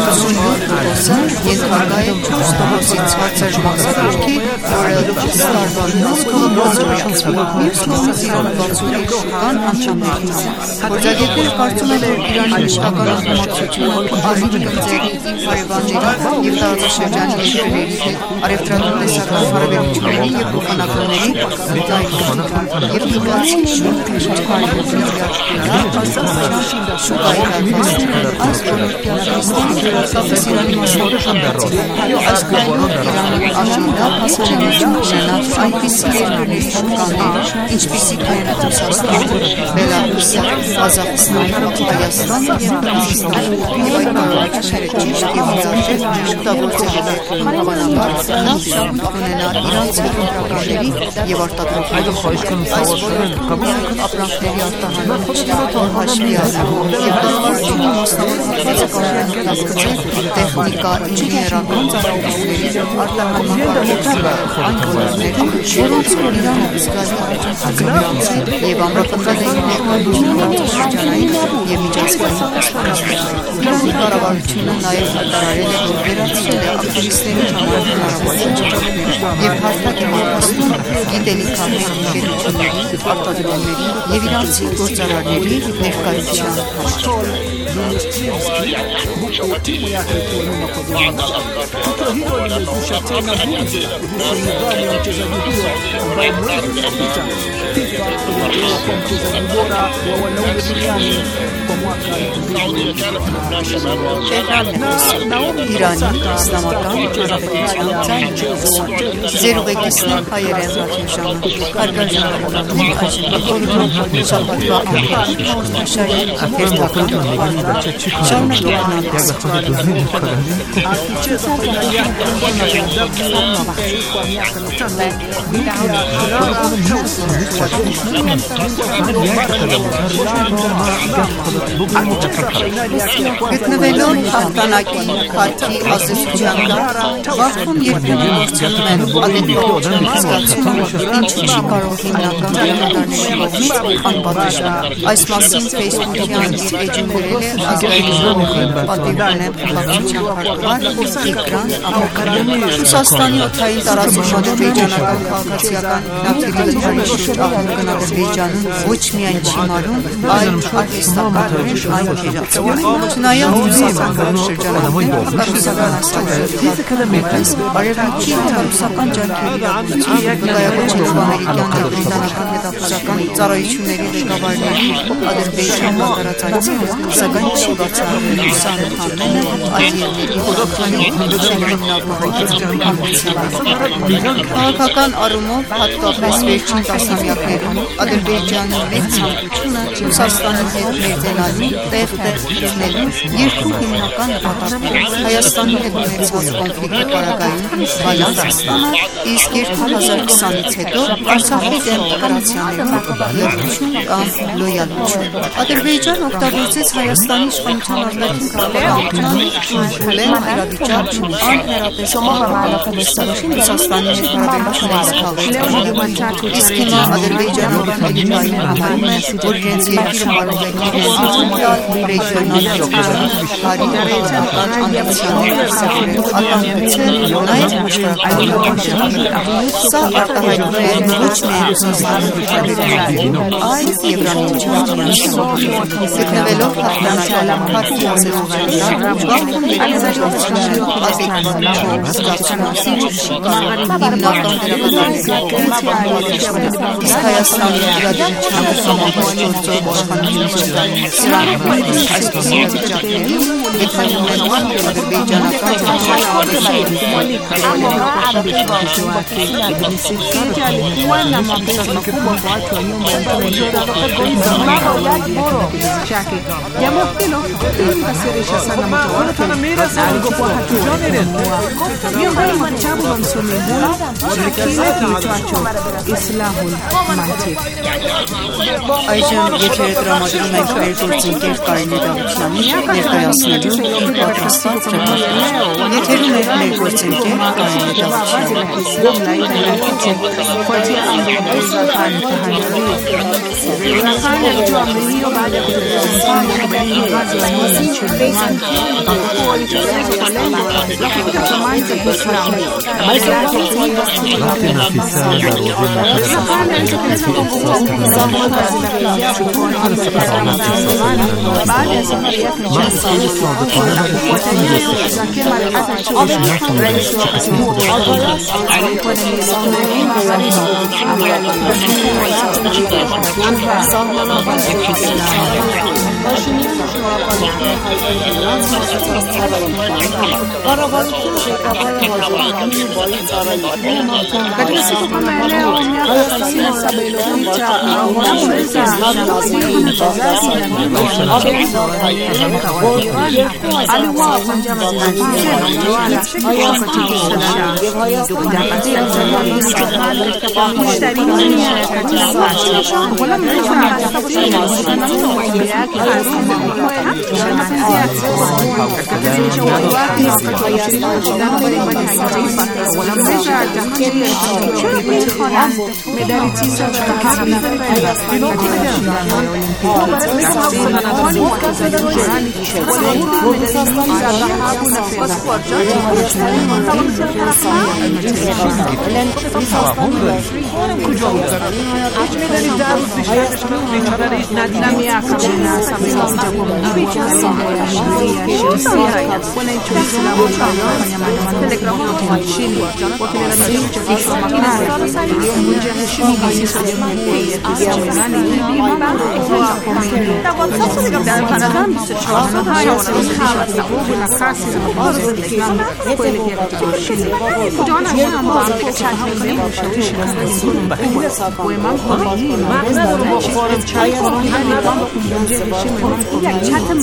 57%-ը ենթարկա է 4%-ից ցածր մաքսակարգի, որը 10 տարվա ընթացքում բազմացրել։ Մյուս կողմից Իրանը բացում է շուկան անչափների։ Գործադիրները կարծում են, որ Իրանի մշտական անդամակցությունը առիթ կգծերի հարևանների և տարածաշրջանի երկրների հետ առևտրատնտեսական հարաբերությունների և փոխանակումների և իրանցի շուրջ 500 միլիարդ դոլար շուկայի հատվածները այս ոլորտի հատվածների Իրանի մասնակցությամբ այս կայլով Իրանի աշինդավ հասանելիություն ունենալ այնպիսի երկրների շուկաներ, ինչպիսիք են Ռուսաստան, Բելարուսը, Ղազախստան, Հայաստան և Կրղիզստան և այդ ոլորտները ճիշտ և ձեռքեր շուտագործելու հետ հավանաբար լավ շահույթ կունենա իրանցի ընտրականների և արտադրողների։ Այս ոլորտում ապրանքների արտահանումն հաշվի առնելով և դարվարդին մասնավորված կանոնագծել տեխնիկա, ինժեներական ծառայությունների արտահանման կառույցները, այն ոլորտները, որոնցում Իրանը զգալի առաջընթացել և ամրապնդվել է ներկայությունը տարածաշրջանային և միջազգային պաշտպանությունում։ Իրանի կառավարությունը նաև հայտարարել է, որ վերացրել է ակտիվիստների համար հնարավոր շրջանակներ և հարթակ է մատուցում գիտելիքահենք ընկերությունների, արտադրողների և իրանցի գործարարների ներկայության Իրանի իսլամական հանրապետության ձեր ուղեկիցներ հայերեն ռադիոժանը հարգարժան այժմ շաբաթվա ամփոփ հաղորդաշարի հերթական شرمک գտնվելով հաղթանակի քարտի ազդեցության տակ, վաղքում երբեմն գործում են ադենտողության զգացումը, ինչը չի կարող հիմնական հրամատարների կողմից անպատժվել։ Այս մասին Facebook-յան իր էջում գրել է ազգային պատիվներ խմբակցության քարտուղար Տիգրան Աբակարյանը։ Ռուսաստանի օդային տարածքում ադրբեջանական քաղաքացիական ինքնաթիռի շուրջ աղմուկն Ադրբեջանում ոչ միայն չի մարում, այլ արհեստականորեն այն գերացվում։ Չնայած ռուսական շրջանակներում ռուսական աստղերից արևմուտքի ռուսական ջանքերի վկայակոչելով ամերիկյան և բրիտանական հետախուզական ծառայությունների ղեկավարների Ադրբեջան տարածայցը, սակայն չի բացառել ռուսական համենը այդ երկրի քաղաքական առումով հատկապես վերջին տասնամյակներում Ադրբեջանի մեծ ցանկությունը Ռուսաստանի հետ մերձենալու, տեղ-տեղ գտնելու երկու հիմնական նպատակներ Հայաստանի հետ ունեցած կոնֆլիկտի պարագայում բալանս ստանալ, իսկ 2020-ից հետո Արցախի դեմ օպերացիաներում լրություն կամ լոյալություն։ Ադրբեջանը օգտագործեց Հայաստանի իշխանության արտաքին քաղաքականությունը, փլեն իրավիճակ անհերատեսական Ռուսաստանի հետ հարաբերությունների զբաղեցնող։ Իսկ հիմա Ադրբեջանը օգտագործում համարում է, որ իրենց երկիրը կարող է իրենց ռեգիոնալ քաղաքական ամբիցիաները ակամբեցել նաև մշտական։ Սա արտահայտվում է ոչ միայն Ռուսաստանի հարաբերություններում, այլ Եվրամիջյան գտնվելով հաղթանակի քարտի ազդեցության տակ, վաղում երկրաշարժություններում ազդեցության զգացումը չի կարող հիմնական դերակատարություն Հայաստանի իրադրության համապատասխանող իշխանությունների սրանք այս իրավիճակներում գտնվում են ադրբեջանական այժմ եթերը տրամադրում ենք մեր գործընկեր Կարինե Դավթյանի ներկայացնելու պատրաստած ռեպորտաժը։ Եթերում է մեր գործընկեր Կարինե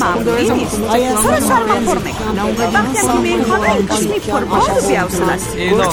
Mavrinis, fără să armă pornecă. Partea nimeni hana e cosmi porboz beau să las.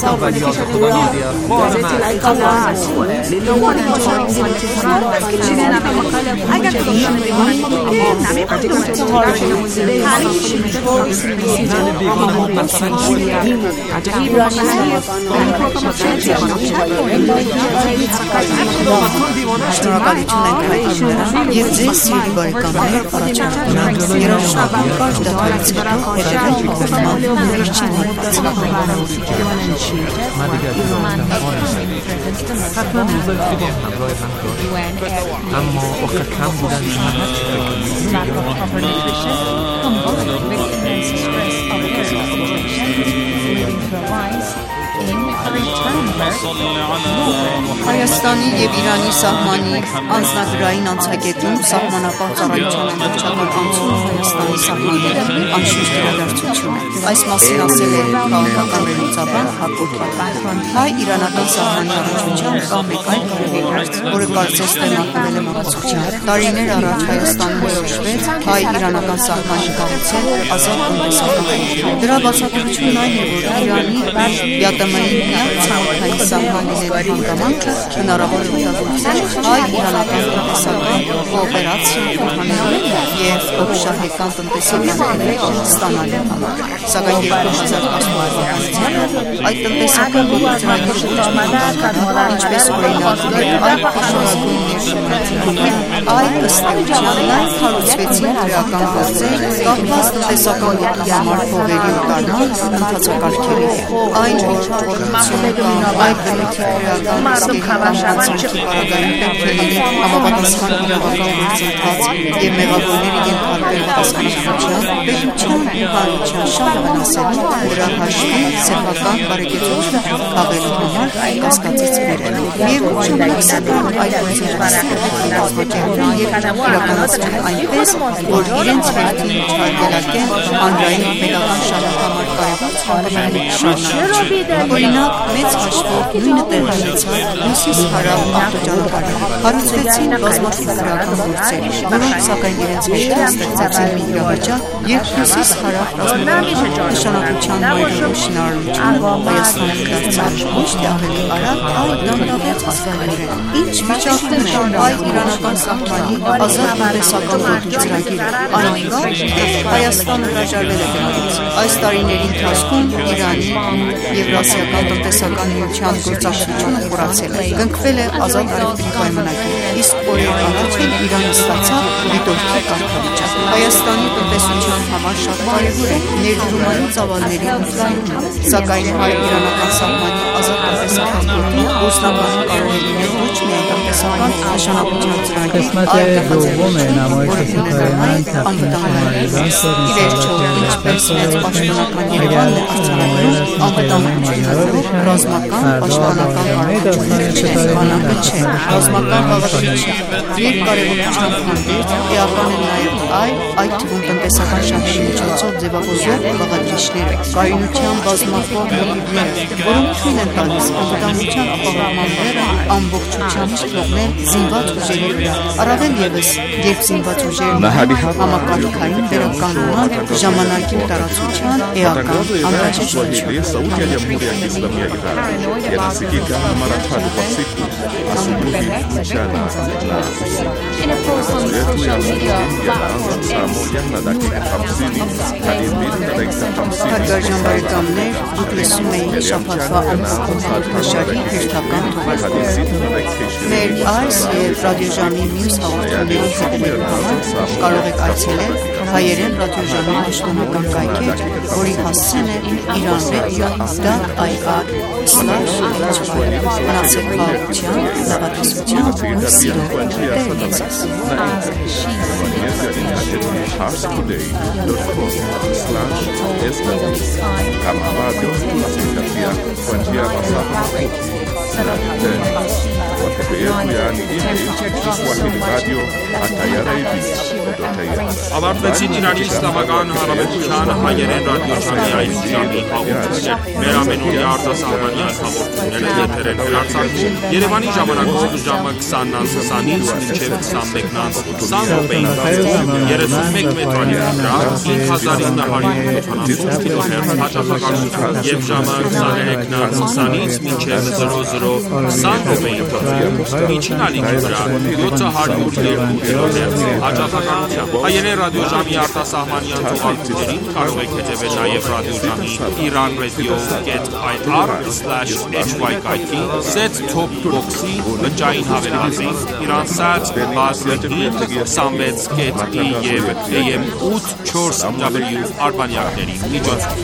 Շնորհակալություն ենք հայտնում նրան եւ ձեզ սիրելի բարեկամներ առաջարկում ենք երաժշտական կարճ դատարանից հետո հետագա փոխանցման վերջին Հայաստանի եւ Իրանի սահմանի անձնագրային անցակետում սահմանապահ ծառայության ամբողջական անցումը Հայաստանի սահմանները անշուշտ իրադարձություն է։ Այս մասին ասել է քաղաքական վերլուծաբան Հակոբ Բաբան։ Հայ-իրանական սահմանի առնչությամբ կա մեկ այլ կարևոր հարց, որը կարծես թե մատնվել է մոռացության։ Տարիներ առաջ Հայաստանում որոշվեց հայ-իրանական սահմանի կառուցել ազատ տնտեսական խորհուրդ։ Դրա բացատրությունն այն է, որ Իրանի ԵԱՏՄ-ի միակ ցամաքային սահմանների հանգամանքը հնարավոր է օգտագործել հայ-իրանական տնտեսական կոոպերացիա խորանալու եւ օգշահեկան տնտեսական էֆեկտ ստանալու համար։ Սակայն 2018 թվականին այդ տնտեսական գործընթացը ինչպես օրինակ այլ փոխանցում ներշնչություններ այդ ըստեյության լայն հարուցվեցին քրեական գործեր կապված տնտեսական համար փողերի օտանալ ընթացակարգերի այն որ կոռուպցիոն կամ այդ բնույթի քրեական ռիսկերի պարագային պետքերի համապատասխան իրավական գործընթաց եւ մեղավորների ենթարկել պատասխանատվության պետության ու հանրության շահ վնասելու նրա հաշվի սեփական բարեկեցություն քաղելու համար կասկածից բերելու եւ ուժեղացնել այդ գործընթացը կազմակերպել եւ իրականացնել այնպես որ իրենց հերթին չհարգելակեն հանրային պետական շահի համար կարևոր ծառայությունների շարունակություն։ Օրինակ մեծ հաշվով նույնը տեղի ունեցավ Հյուսիս հարավ ավտոճանապարհում։ Հարուցվեցին բազմաթիվ քրեական գործեր, որոնք սակայն իրենց հետ ստեղծեցին մի իրավիճակ, երբ Հյուսիս հարավ նշանակության նույն շինարարությունը Հայաստանի դարձած ոչ թե ավելի արագ, այլ դանդաղ հասկանալի։ Ինչ վիճակում է հայ-իրանական սահմանի ազատ տնտեսական գործի ծրագիրը, այնքան Հայաստանը հրաժարվել է դրանից։ Այս տարիների ընթացքում Իրանի Եվրասիական տնտեսական միության գործակցությունը խորացել է, կնքվել է ազատ առևտրի պայմանագիր, իսկ օրեր առաջ էլ Իրանը ստացավ դիտորդի կարգավիճակ։ Հայաստանի տնտեսության համար շատ կարևոր է ներդրումային ծավալների ընդլայնումը, սակայն հայ-իրանական սահմանի ազատ տնտեսական գործը գործնականում կարող է լինել ոչ միայն տնտեսական նշանակության ծրագիր, այլ ի վերջո, ինչպես մեծ պաշտոնական Երևանն է արձանագրում, անվտանգությունը ռազմական պաշտպանական կարողություններ չէ, բանակը չէ, ռազմական բաղադրիչ չէ։ Երբ կարևորությամբ հանդերձ էական են նաև այդ թվում տնտեսական շահերի միջոցով ձևավորվող բաղադրիչները, կայունության բազմախոհ նորմերը, որոնք թույլ են տալիս անվտանգության ապահովման բեռը ամբողջությամբ չթողնել զինված ուժերի վրա, առավել ևս, երբ զինված ուժերն համակարգային վերականգնման ժամանակի տարածության էական անհրաժեշտություն։ Հարգարժան բարեկամներ, դուք լսում էիք շաբաթվա ամսօրյա հերթական թողարկումը։ Մեր այս եւ ռադիոժամի մյուս հաղորդումների հետևելու համար կարող եք այցելել հայերեն ռադիոժամի պաշտոնական կայքեր, որի հասցեն է iranradio.ir/. Մնացեք բարության, լավատեսության ու սիրո Տեր Եզոս։ Today. Ավարտվեցին Իրանի Իսլամական Հանրապետության հայերեն ռադիոժամի հաղորդումներ, մեր ամենօրյա արտասահմանյան հաղորդումները եթեր են հեռարձակվում Երևանի ժամանակով ժամը 20:20-ից մինչև 21:20 րոպեի ընթացքում 31 մետրանի վրա 5970 կիլոհերց հաճախականությամբ եւ ժամը 23:20-ից մինչև 00:20 րոպեի ընթացքում միջին ալիքի վրա 702 կիլոհերց հաճախականությամբ հայերեն ռադիոժամի արտասահմանյան թողարկումներին կարող եք հետևել նաև ռադիոժամի iranradio.ir/hyk set top box-ի բջջային հավելվածի Iransat բազի 26.2 եւ AM 840W արբանյակների միջոցով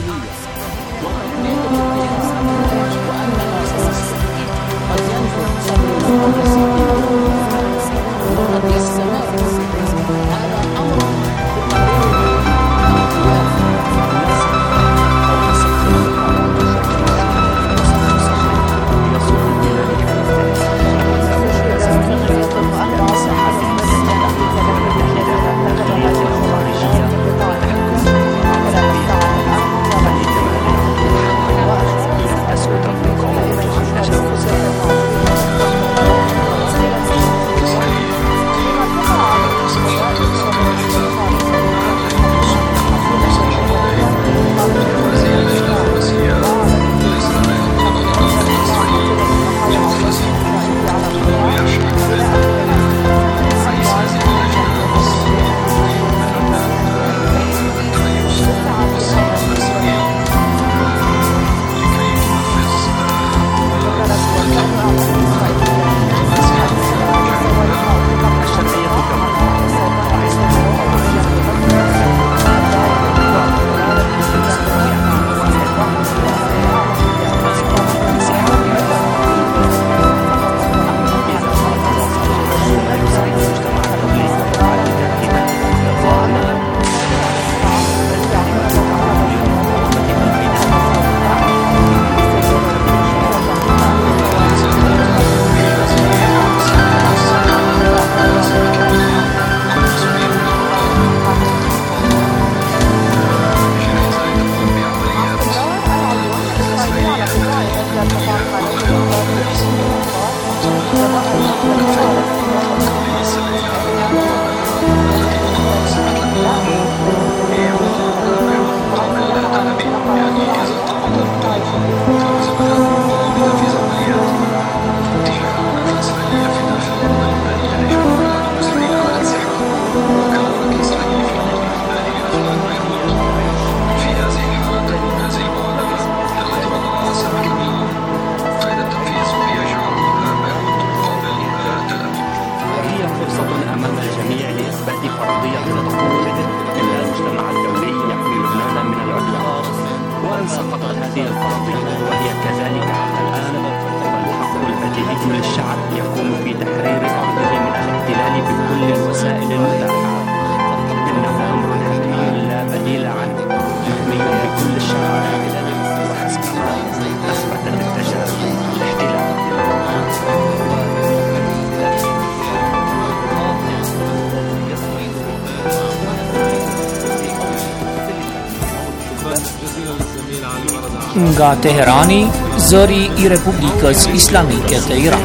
Nga Teherani, zëri I Republikës Islamike të Iran.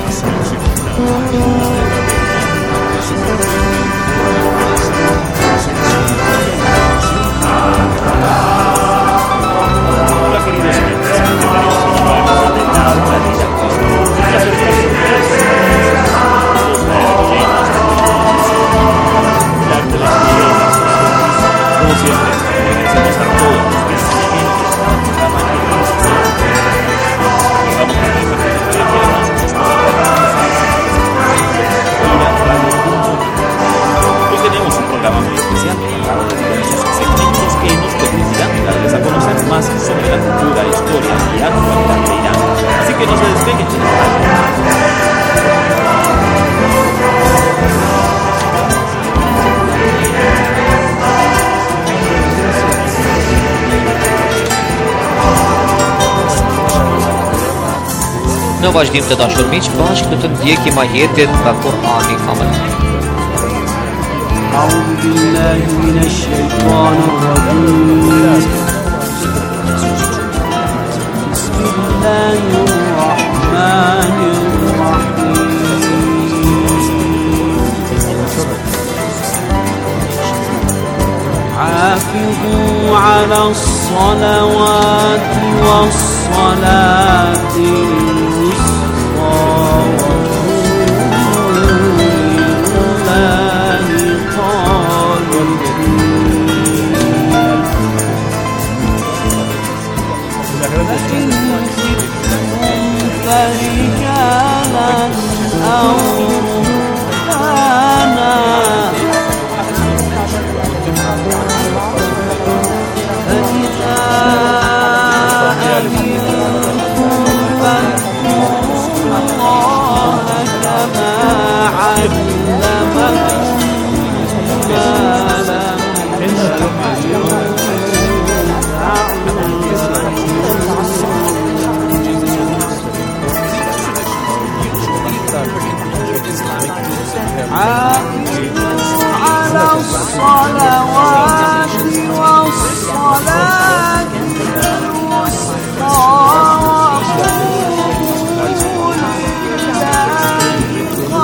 Në vazhdim të dashur miq, bashkë të ndjekim ajetet nga Kur'ani Hamd. أعوذ بالله من الشيطان الرجيم بسم الله الرحمن الرحيم حافظوا على الصلوات والصلاة فرجالا أو ركبانا فإذا أمنتم فاذكروا الله كما علمكم ما لم تكونوا على الصلوات والصلاة الوسطى وقوموا لله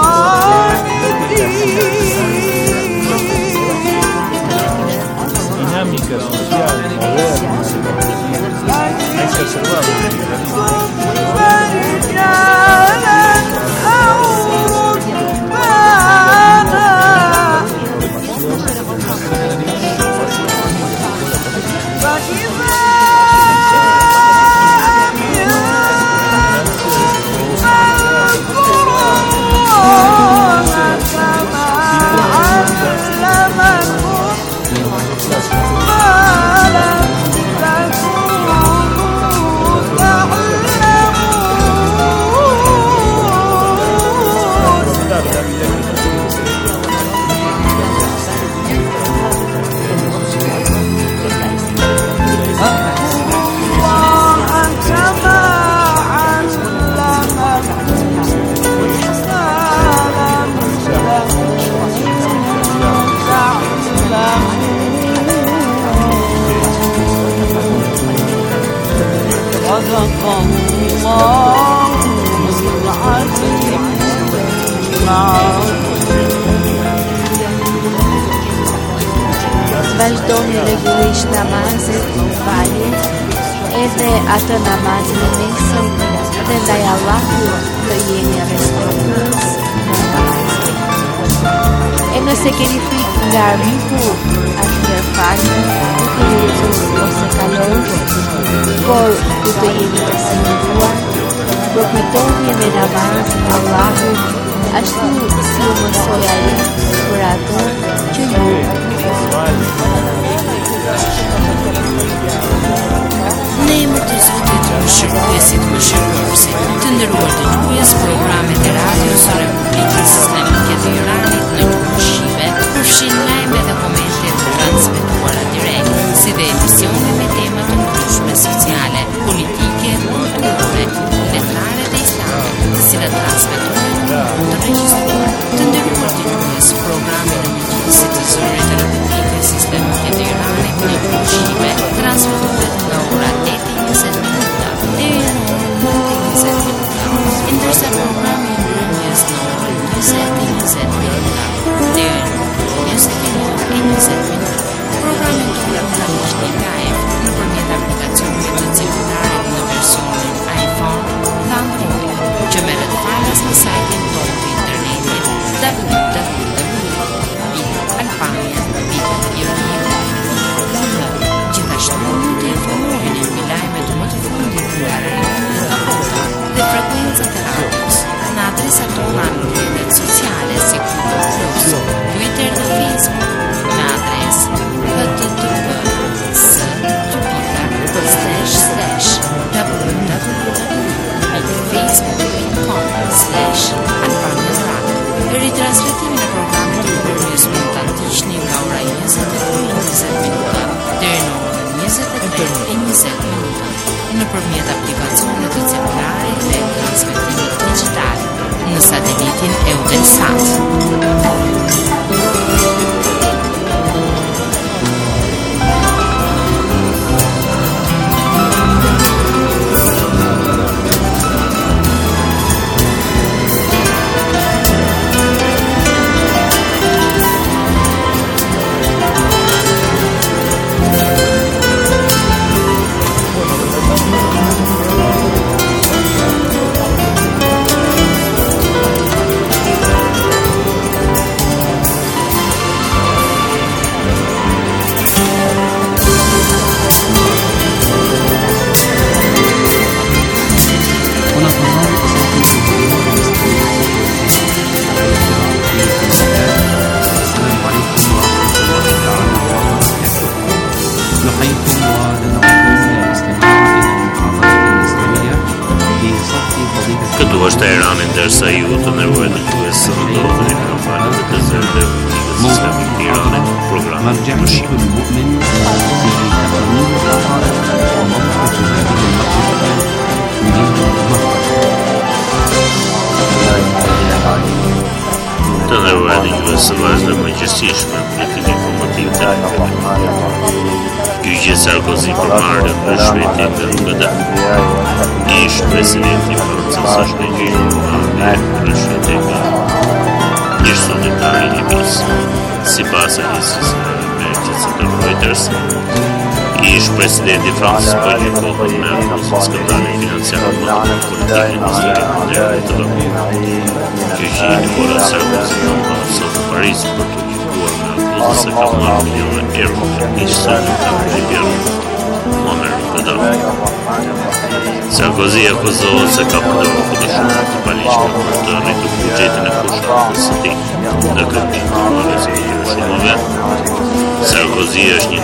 Vazhdoni rregullisht namazet, faljet, edhe atë namazin e mesit dhe ndaj Allahut të jeni respektues në namazin. E nëse keni frikë nga arriku, atëherë falni, duke lexuar ose kaloni, por du të jeni të siguruar, përkujtoni me namaz Allahut, ashtu si u mësoi ai për ato që ju Në emër të Zotit të Mëshirshësit Mëshirësi, të nderuar dëgjues, programet e radios së Republikës Islamike të Iranit në gjuhën shqipe përfshin lajme dhe komente të transmetuara direkt, si dhe emisione me tema të ndryshme sociale, politike, kulturore, letrare dhe islame, të cilat transmetohen në të regjistruar. Të nderuar dëgjues, programi në mëngjesit të zërit të Republikës Islamike të Iranit në gjuhën shqipe transmetohet nga ora 8:20 minuta deri në orën 9:20 minuta, ndërsa programi i mëngjesit në orën 20:20 minuta deri në orën 21:20 minuta. Programi i transmetohet live nëpërmjet aplikacionit të celularit në versionin iPhone dhe Android, që merret falas në sajtin tonë të internetit www.albania.ir. Gjithashtu mund të informoheni mbi lajmet më të fundit nga rajonet nga bota dhe frekuencat e radios në adresat tona në rrjetet sociale si Twitter dhe Facebook me adresë https://www.facebook.com/albaniaradio. Ritrasmetimin e programit të përmes mund ta ndiqni nga ora 22:20 minuta deri në orën 23:20 minuta nëpërmjet aplikacionit të celularit dhe transmetimit satelitin Eutelsat. Këtu është Teherani, ndërsa ju të nderuar dëgjues ndodheni në valët e zërë të Republikës Islamike të Iranit, programin të nderuar dëgjues së vazhdojmë me gjithësishme buletin informativ të Gjyqi Sarkozy për marrjen e shpejtit nga KD. Ish presidenti francez është gjyqur për shpejtit nga ish zyrtari i Libisë. Sipas analizës me gjithë Reuters, ish presidenti francez po gjykohet me akuzë skandali financiar në politikën historike të vendit. Gjyqi Nicolas Sarkozy sot në Paris për të gjykuar me akuzë se ka marrë miliona euro nga ish zyrtari libyan Muammar Gaddafi. Sarkozy akuzohet se ka përdorur fotoshopë të paligjshme për të rritur buxhetin e fushatës së tij. Në kërkim të marrjes së shumave, Sarkozy është një